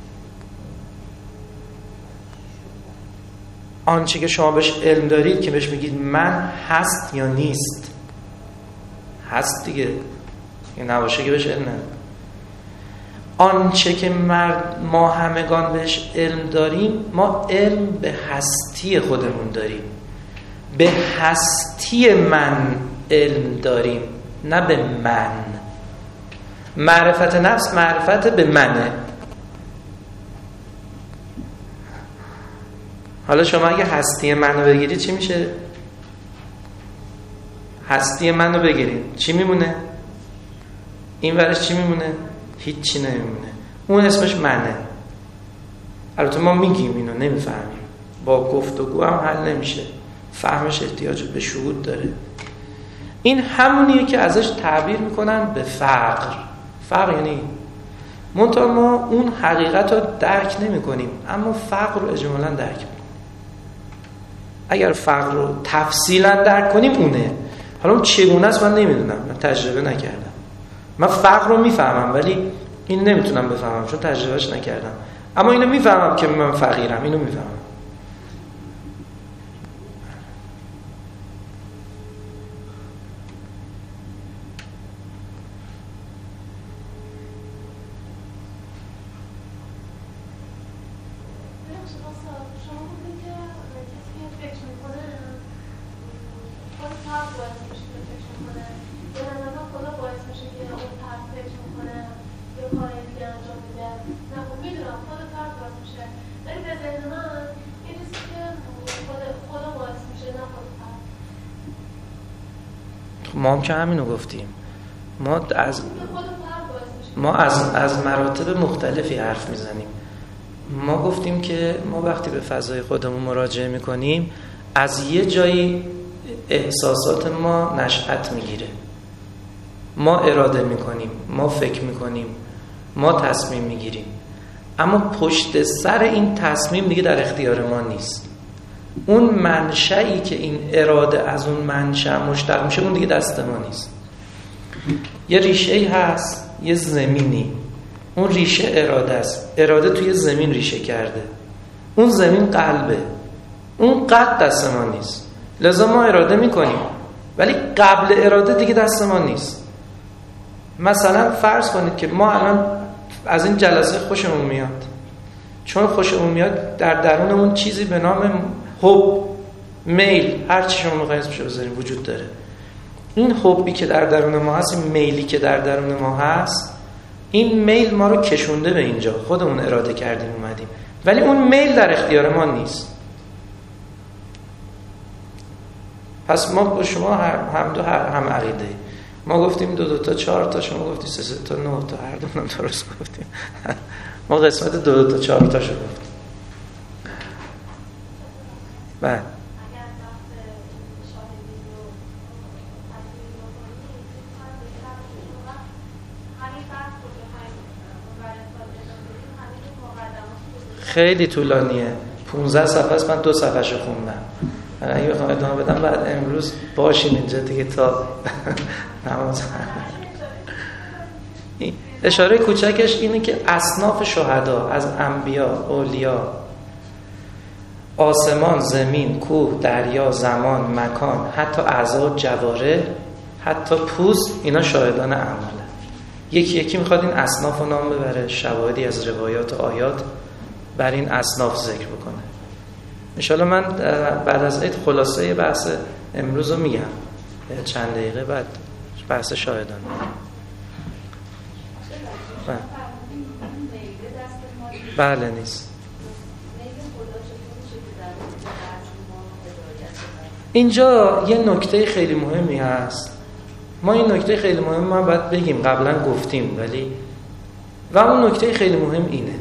آنچه که شما بهش علم دارید که بهش میگید من هست یا نیست، هست دیگه، این نباشه که بهش علم ندارید. آنچه که ما همگان بهش علم داریم، ما علم به هستی خودمون داریم. به هستی من علم داریم، نه به من. معرفت نفس معرفت به منه. حالا شما اگه هستی منو بگیرید چی میشه؟ هستی منو بگیرید چی میمونه؟ این ورش چی میمونه؟ هیچی نمیمونه. اون اسمش منه. البته ما میگیم اینو، نمیفهمیم. با گفتگو هم حل نمیشه. فهمش احتیاج به شهود داره. این همونیه که ازش تعبیر میکنن به فقر. فقر یعنی منتها ما اون حقیقت رو درک نمی کنیم، اما فقر رو اجمالا درک میکنیم. اگر فقر رو تفصیلا درک کنیم اونه. حالا اون چگونه است من نمیدونم، من تجربه نکردم. من فقر رو میفهمم ولی این نمیتونم بفهمم چون تجربهش نکردم. اما اینو میفهمم که من فقیرم، اینو میفهمم. ما هم که همینو گفتیم. ما از مراتب مختلفی حرف میزنیم. ما گفتیم که ما وقتی به فضای خودمون مراجعه میکنیم از یه جایی احساسات ما نشأت میگیره. ما اراده میکنیم، ما فکر میکنیم، ما تصمیم میگیریم، اما پشت سر این تصمیم دیگه در اختیار ما نیست. اون منشأی که این اراده از اون منشأ مشتق میشه اون دیگه دست ما نیست. یه ریشه‌ای هست، یه زمینی، اون ریشه اراده است. اراده توی زمین ریشه کرده. اون زمین قلبه، اون قد دست ما نیست، لذا ما اراده میکنیم ولی قبل اراده دیگه دست ما نیست. مثلا فرض کنید که ما الان از این جلسه خوشمون میاد، چون خوشمون میاد در درونمون چیزی به نام حب، میل، هر چی شما میخواید اسمشو بذارین وجود داره. این حبی که در درون ما هست، این میلی که در درون ما هست، این میل ما رو کشونده به اینجا، خودمون اراده کردیم اومدیم، ولی اون میل در اختیار ما نیست. پس ما با شما هم عقیده، ما گفتیم 2 تا 4 تا، شما گفتی 3 تا 9 تا، هر دومون درست گفتیم. ما قسمت 2 تا 4 تا شو گفتیم. بله خیلی طولانیه، 15 صفحه است، من 2 صفحه‌شو خوندم. اگه بخوام ادامه بدم بعد امروز باشین اینجا دیگه تا نماز. اشاره کوچکش اینه که اصناف شهدا از انبیا، اولیا، آسمان، زمین، کوه، دریا، زمان، مکان، حتی اعضا و جواره، حتی پوست، اینا شاهدان اعماله. یکی یکی میخواد این اصناف رو نام ببره، شواهدی از روایات و آیات بر این اصناف ذکر بکنه. انشالله من بعد از عید خلاصه بحث امروز رو میگم، چند دقیقه بعد بحث شاهدان. بله نیست. اینجا یه نکته خیلی مهمی هست، ما این نکته خیلی مهم ما باید بگیم، قبلا گفتیم ولی و اون نکته خیلی مهم اینه.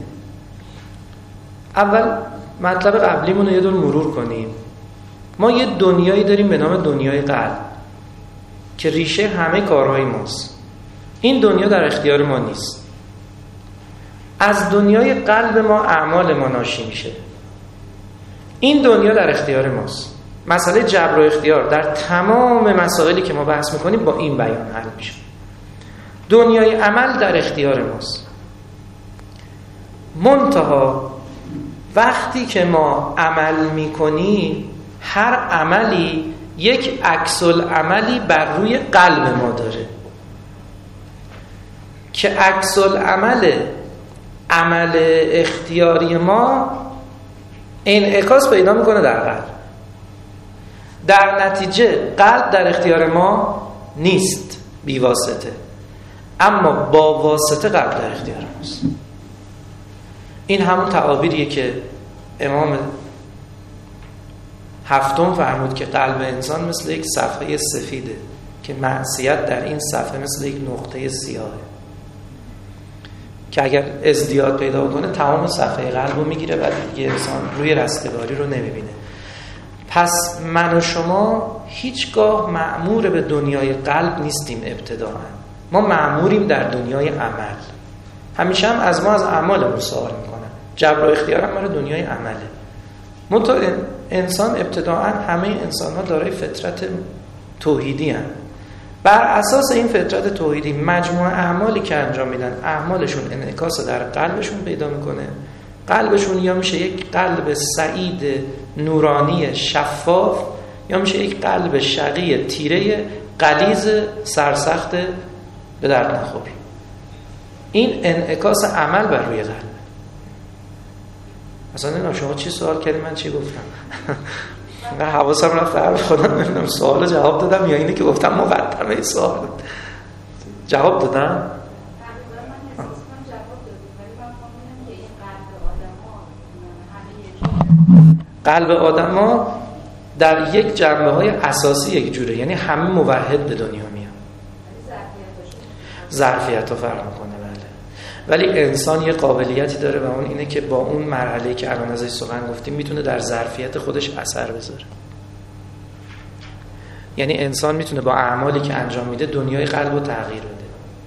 اول مطلب قبلیمون رو یه دور مرور کنیم. ما یه دنیایی داریم به نام دنیای قلب که ریشه همه کارهای ماست. این دنیا در اختیار ما نیست. از دنیای قلب ما اعمال ما ناشی میشه. این دنیا در اختیار ماست. مسئله جبر و اختیار در تمام مسائلی که ما بحث میکنیم با این بیان حل میشه. دنیای عمل در اختیار ماست. منتها وقتی که ما عمل میکنیم، هر عملی یک عکس العملی بر روی قلب ما داره که عکس العمل عمل اختیاری ما انعکاس پیدا میکنه در قلب. در نتیجه قلب در اختیار ما نیست بی واسطه، اما با واسطه قلب در اختیار ماست. این همون تعابیریه که امام هفتم فرمود که قلب انسان مثل یک صفحه سفیده که معصیت در این صفحه مثل یک نقطه سیاهه که اگر ازدیاد پیدا کنه تمام صفحه قلب رو میگیره و دیگه انسان روی رستگاری رو نمیبینه. پس من و شما هیچگاه مأمور به دنیای قلب نیستیم ابتداءً. ما مأموریم در دنیای عمل. همیشه هم از ما از اعمالمون سوال میکنن. جبر و اختیار هم برای دنیای عمله. منتها انسان ابتداءً همه انسان‌ها دارای فطرت توحیدی هستند. بر اساس این فطرت توحیدی مجموعه اعمالی که انجام میدن، اعمالشون انعکاس در قلبشون پیدا میکنه. قلبشون یا میشه یک قلب سعید نورانی شفاف، یا میشه یک قلب شقی تیره غلیظ سرسخت به درد نخور. این انعکاس عمل بر روی قلب. مثلا نمیدونم شما چی سوال کردی من چی گفتم. نه حواسم رفت به حرف خودم، نمیدونم سوال جواب دادم یا اینه که گفتم مقدمه سوال جواب دادم. قلب آدم‌ها در یک جنبه‌های اساسی یک جوره، یعنی همه موحد به دنیا میان. ظرفیت‌ها فرق می‌کنه بله. ولی انسان یه قابلیتی داره و اون اینه که با اون مرحله‌ای که الان ازش سخن گفتیم میتونه در ظرفیت خودش اثر بذاره. یعنی انسان میتونه با اعمالی که انجام میده دنیای قلب رو تغییر بده.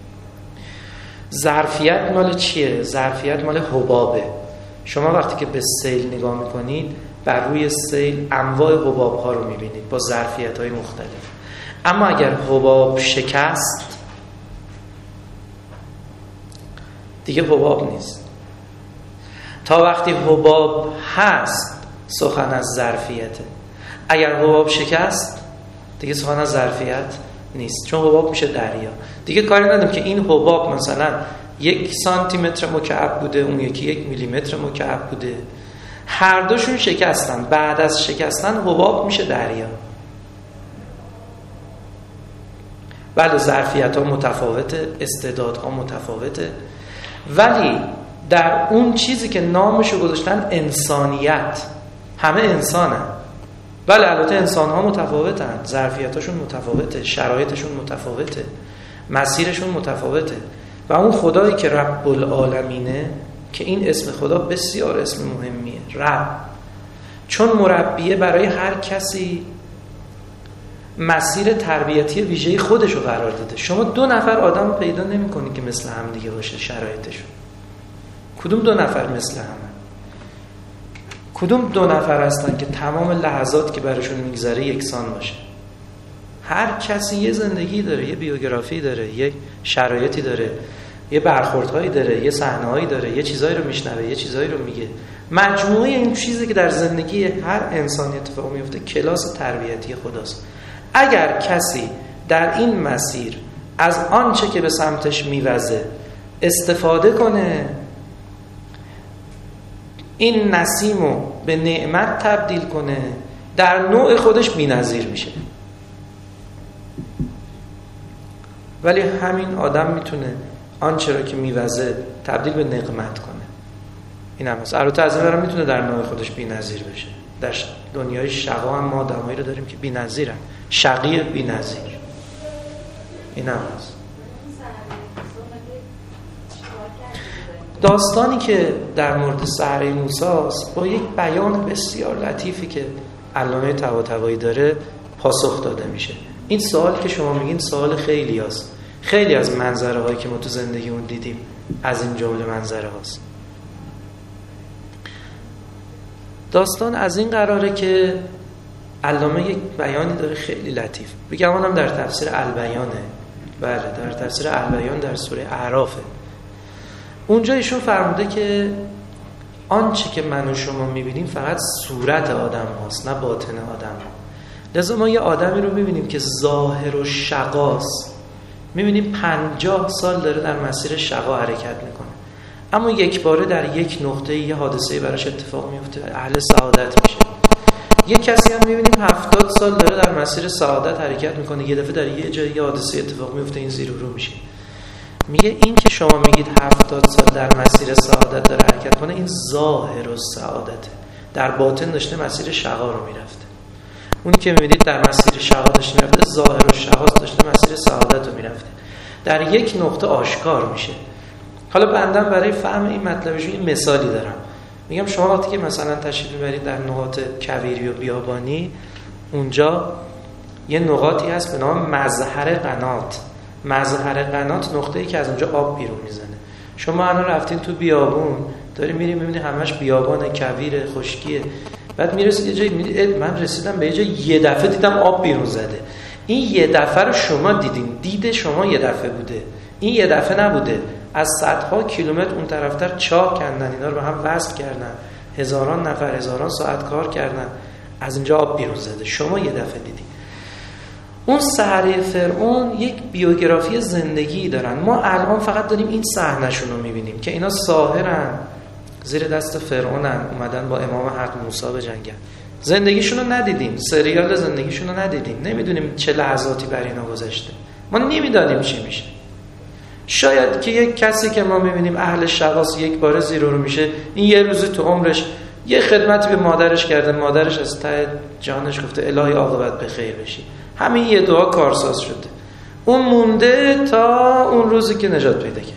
ظرفیت مال چیه؟ ظرفیت مال حبابه. شما وقتی که به سیل نگاه میکنید بر روی سیل انواع حباب ها رو میبینید با ظرفیت های مختلف. اما اگر حباب شکست دیگه حباب نیست. تا وقتی حباب هست سخن از ظرفیته. اگر حباب شکست دیگه سخن از ظرفیت نیست، چون حباب میشه دریا. دیگه کاری نداریم که این حباب مثلا 1 سانتیمتر مکعب بوده، اون یکی 1 میلیمتر مکعب بوده، هر دوشون شکستن، بعد از شکستن حباب میشه دریا. بله ظرفیت ها متفاوته، استعدادها متفاوته، ولی در اون چیزی که نامشو گذاشتن انسانیت، همه انسانن. بله البته انسان ها متفاوتن، ظرفیتاشون متفاوته، شرایطشون متفاوته، مسیرشون متفاوته، و اون خدایی که رب العالمینه، که این اسم خدا بسیار اسم مهمیه، رب، چون مربیه برای هر کسی مسیر تربیتی ویژه‌ای خودشو قرار داده. شما 2 نفر آدم پیدا نمی‌کنید که مثل هم دیگه باشه شرایطشون. کدوم 2 نفر مثل همه؟ کدوم 2 نفر هستن که تمام لحظات که براشون میگذره یکسان باشه؟ هر کسی یه زندگی داره، یه بیوگرافی داره، یه شرایطی داره، یه برخوردهایی داره، یه صحنه‌هایی داره، یه چیزایی رو میشنوه، یه چیزایی رو میگه. مجموعه این چیزی که در زندگی هر انسانی اتفاق میفته کلاس تربیتی خداست. اگر کسی در این مسیر از آنچه که به سمتش میوزه استفاده کنه، این نسیمو به نعمت تبدیل کنه، در نوع خودش بی‌نظیر میشه. ولی همین آدم میتونه آنچه رو که میوزه تبدیل به نقمت کنه. این هم هست. البته از این برم میتونه در نوع خودش بی‌نظیر بشه. در دنیای شقا هم ما آدمایی رو داریم که بی‌نظیرن، شقی بی‌نظیر. این هم هست. داستانی که در مورد سحره موسی است با یک بیان بسیار لطیفی که علامه طباطبایی داره پاسخ داده میشه. این سوال که شما میگین سوال خیلی هست. خیلی از منظره هایی که ما تو زندگیمون دیدیم از این جمله منظره هاست. داستان از این قراره که علامه یک بیانی داره خیلی لطیف. بگم اونم در تفسیر البیانه. بله در تفسیر البیان در سوره اعرافه. اونجا ایشون فرموده که آنچه که من و شما میبینیم فقط صورت آدم هاست، نه باطن آدم ها. لذا ما یه آدمی رو میبینیم که ظاهر و شقاست، میبینیم 50 سال داره در مسیر شقا حرکت میکنه، اما یک باره در یک نقطه یه حادثه براش اتفاق میفته، اهل سعادت میشه. یک کسی هم میبینیم 70 سال داره در مسیر سعادت حرکت میکنه، یه دفعه در یه جایی یه حادثه اتفاق میفته، این زیر و رو میشه. میگه این که شما میگید 70 سال در مسیر سعادت داره حرکت کنه، این ظاهر و سعادته، در باطن داشته مسیر شقا رو میرفته. اونی که میبینید در مسیر شقا داشته میرفته، ظاهر و شقاست، داشته مسیر سعادت رو میرفته. در یک نقطه آشکار میشه. حالا بندم برای فهم این مطلبش این مثالی دارم. میگم شما وقتی که مثلا تشریف میبرید در نقاط کویری و بیابانی، اونجا یه نقاطی هست به نام مظهر قنات. مظهر قنات نقطه‌ای که از اونجا آب بیرون میزنه. شما الان رفتین تو بیابون، داری میری میبینی همش بیابان، کویر، خشکیه. بعد میرسید یه جایی میبینید من رسیدم به یه جایی یه دفعه دیدم آب بیرون زده. این یه دفعه رو شما دیدین، دید شما یه دفعه بوده. این یه دفعه نبوده. از صدها کیلومتر اون طرفتر چاه کندن، اینا رو به هم وصل کردن، هزاران نفر هزاران ساعت کار کردن، از اینجا آب بیرون زده. شما یه دفعه دیدی. اون سحره فرعون یک بیوگرافی زندگی دارن. ما الان فقط داریم این صحنه‌شون رو می‌بینیم که اینا ساحرن، زیر دست فرعونن، اومدن با امام حق موسی بجنگن. زندگیشون رو ندیدیم، سریال زندگیشون رو ندیدیم، نمیدونیم چه لحظاتی بر اینا گذشته، ما نمیدانیم چی میشه. شاید که یک کسی که ما می‌بینیم اهل شقاس یک بار زیر رو میشه، این یه روزی تو عمرش یه خدمتی به مادرش کرده، مادرش از ته جانش گفته الهی عاقبت به خیر بشی، همین یه دعا کارساز شده، اون مونده تا اون روزی که نجات پیدا کرد.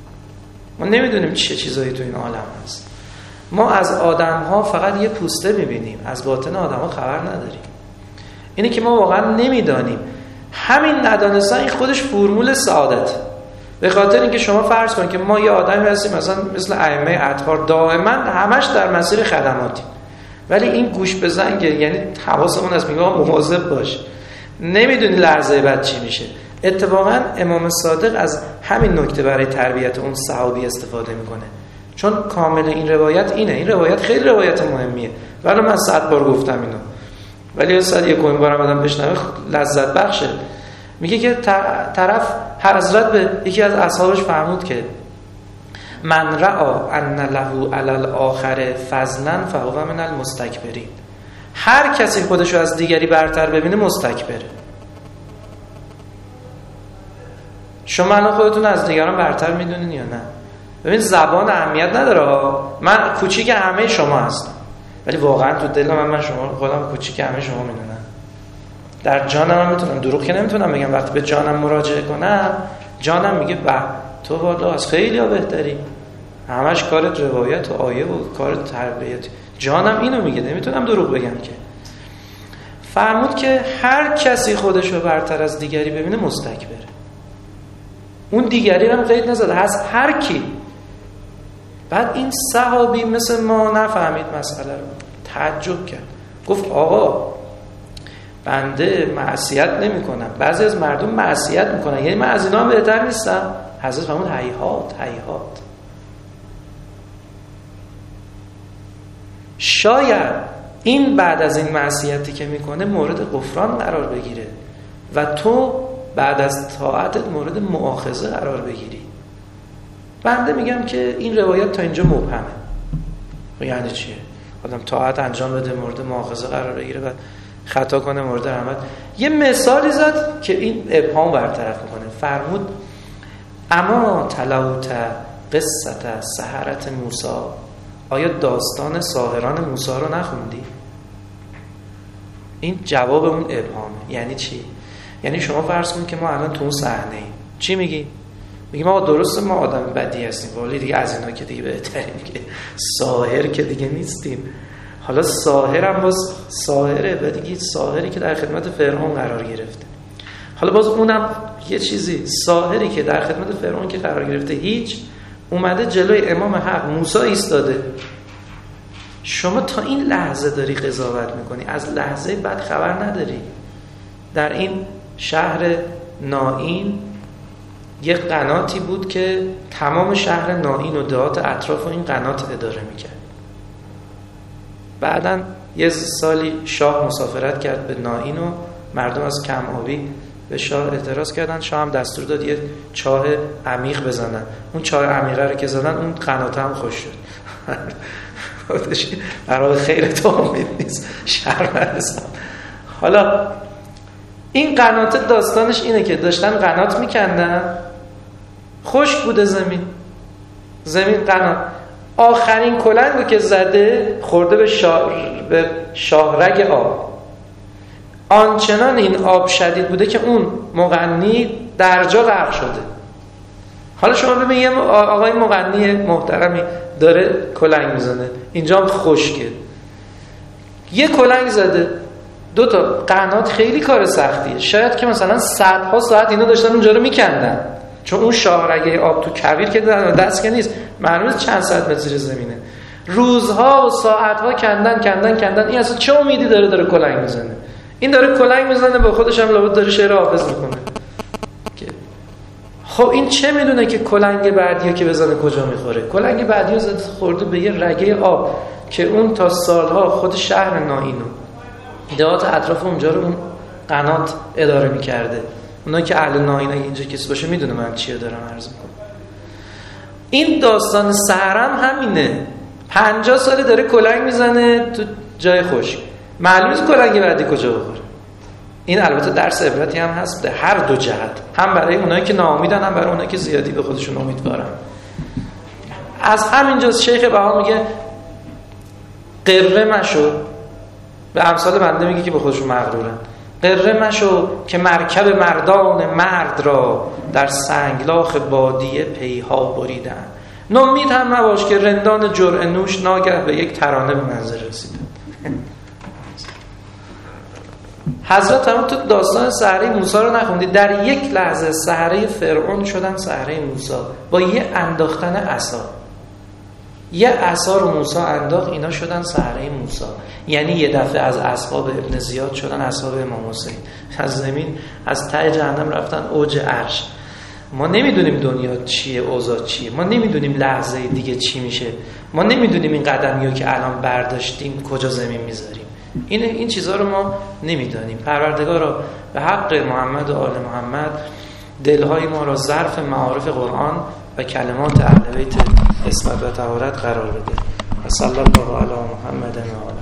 ما نمیدونیم چه چیزایی تو این عالم هست. ما از آدم‌ها فقط یه پوسته می‌بینیم، از باطن آدم‌ها خبر نداریم. اینه که ما واقعا نمیدانیم. همین ندانستن این خودش فرمول سعادت. به خاطر اینکه شما فرض کنید که ما یه آدمی هستیم مثلا مثل ائمه اطهار، دائما همش در مسیر خدماتی، ولی این گوش به زنگه، یعنی حواسمون از میگه مواظب باش، نمیدونی لحظه بعد چی میشه. اتفاقا امام صادق از همین نکته برای تربیت اون صحابی استفاده میکنه، چون کامل این روایت اینه. این روایت خیلی روایت مهمیه، ولی من 100 بار گفتم اینو، ولی 101 بارم آدم بشنوه لذت بخشه. میگه که طرف حضرت به یکی از اصحابش فرمود که من رأى ان له علی الاخر فضلا فهو من المستكبرین. هر کسی خودشو از دیگری برتر ببینه مستکبره. شما الان خودتون از دیگران برتر میدونین یا نه؟ ببین زبان اهمیت نداره. من کوچیک همه شما هستم، ولی واقعا تو دل من شما خودم کوچیک همه شما میدونم. در جانم هم میتونم، دروغ که نمیتونم بگم. وقتی به جانم مراجعه کنم، جانم میگه به تو والا از خیلی ها بهتری، همش کارت روایت و آیه و کارت تربیت. جانم اینو میگه، نمیتونم دروغ بگم که. فرمود که هر کسی خودشو برتر از دیگری ببینه مستکبره. اون دیگری هم قید نزده، هست هر کی. بعد این صحابی مثل ما نفهمید مسئله رو، تعجب کرد، گفت آقا بنده معصیت نمی کنم، بعضی از مردم معصیت میکنن، یعنی من از اینا هم بهتر نیستم؟ حضرت فرمود هیهات هیهات. شاید این بعد از این معصیتی که میکنه مورد غفران قرار بگیره و تو بعد از طاعتت مورد مؤاخذه قرار بگیری. بنده میگم که این روایت تا اینجا مبهمه. یعنی چیه؟ آدم طاعت انجام بده مورد مؤاخذه قرار بگیره و خطا کنه مورد رحمت. یه مثالی زد که این ابهام برطرف میکنه. فرمود اما تلوت قصه سحرت موسی، آیا داستان ساحران موسی رو نخوندی؟ این جواب اون ابهامه. یعنی چی؟ یعنی شما فرض کن که ما الان تو اون صحنه ایم، چی میگی؟ میگیم آقا درسته ما آدم بدی هستیم، ولی دیگه از اینا که دیگه بهتریم، که ساحر که دیگه نیستیم. حالا ساحر هم باز ساحره و دیگه ساحری که در خدمت فرعون قرار گرفته. حالا باز اونم یه چیزی، ساحری که در خدمت فرعون که قرار گرفته هیچ، اومده جلوی امام حق موسی ایستاده. شما تا این لحظه داری قضاوت میکنی، از لحظه بعد خبر نداری. در این شهر نائین یک قناتی بود که تمام شهر نائین و دهات اطراف این قنات اداره میکرد. بعدن یه سالی شاه مسافرت کرد به نائین و مردم از کم آبی به شاه اعتراض کردن. شاه هم دستور داد یه چاه عمیق بزنن. اون چاه عمیقه رو که زدن اون قنات هم خوش شد. برای خیر تو امید نیست، شرمندستان. حالا این قنات داستانش اینه که داشتن قنات میکندن، خشک بوده زمین قنات. آخرین کلنگو که زده خورده به شاهرگ آب. آنچنان این آب شدید بوده که اون مغنی در جا غرق شده. حالا شما ببین یه آقای مغنی محترمی داره کلنگ میزنه، اینجا هم خشکه، یه کلنگ زده، 2 تا قنات خیلی کار سختیه. شاید که مثلا صدها ساعت اینا داشتن اونجا رو میکندن، چون اون شاهرگه آب تو کویر که دست که نیست، معلومه چند ساعت متر زیر زمینه. روزها و ساعتها کندن. این اصلا چه امیدی داره کلنگ میزنه؟ این داره کلنگ میزنه، با خودش هم لابد داره شعر حافظ میکنه. خب این چه میدونه که کلنگ بعدیه که بزنه کجا میخوره؟ کلنگ بعدیو زده خورده به یه رگه آب که اون تا سالها خود شهر نائینو دهات اطراف اونجا رو اون قنات اداره میکرده. اونا که اهل نائین اینجا کسی باشه میدونه من چیه دارم عرض میکنم. این داستان سحرم همینه. 50 ساله داره کلنگ میزنه تو جای خشک، معلومه کلنگ بعدی کجا بخوره. این البته درس عبرتی هم هست به هر دو جهت، هم برای اونایی که ناامیدن، هم برای اونایی که زیادی به خودشون امیدوارن. از همینجا شیخ بها میگه قره مشو، به امثال بنده میگه که به خودشون مغرورن. قره مشو که مرکب مردان مرد را در سنگلاخ بادیه پیها بریدن. نومید هم نباش که رندان جرعه نوش ناگه به یک ترانه به منزل رسیدن. حضرت هم تو داستان سحره موسی رو نخوندی؟ در یک لحظه سحره فرعون شدن سحره موسی با یه انداختن عصا. یه عصا رو موسی انداخت، اینا شدن سحره موسی. یعنی یه دفعه از اصحاب ابن زیاد شدن اصحاب امام حسین. از زمین از ته جهنم رفتن اوج عرش. ما نمیدونیم دنیا چیه، اوضاع چیه، ما نمیدونیم لحظه دیگه چی میشه، ما نمیدونیم این قدمیو که الان برداشتیم کجا زمین میذاریم. این چیزها رو ما نمیدونیم. پروردگارا به حق محمد و آل محمد دلهای ما را ظرف معارف قرآن و کلمات اهل بیت عصمت و طهارت قرار بده. صلی الله علی محمد و آله.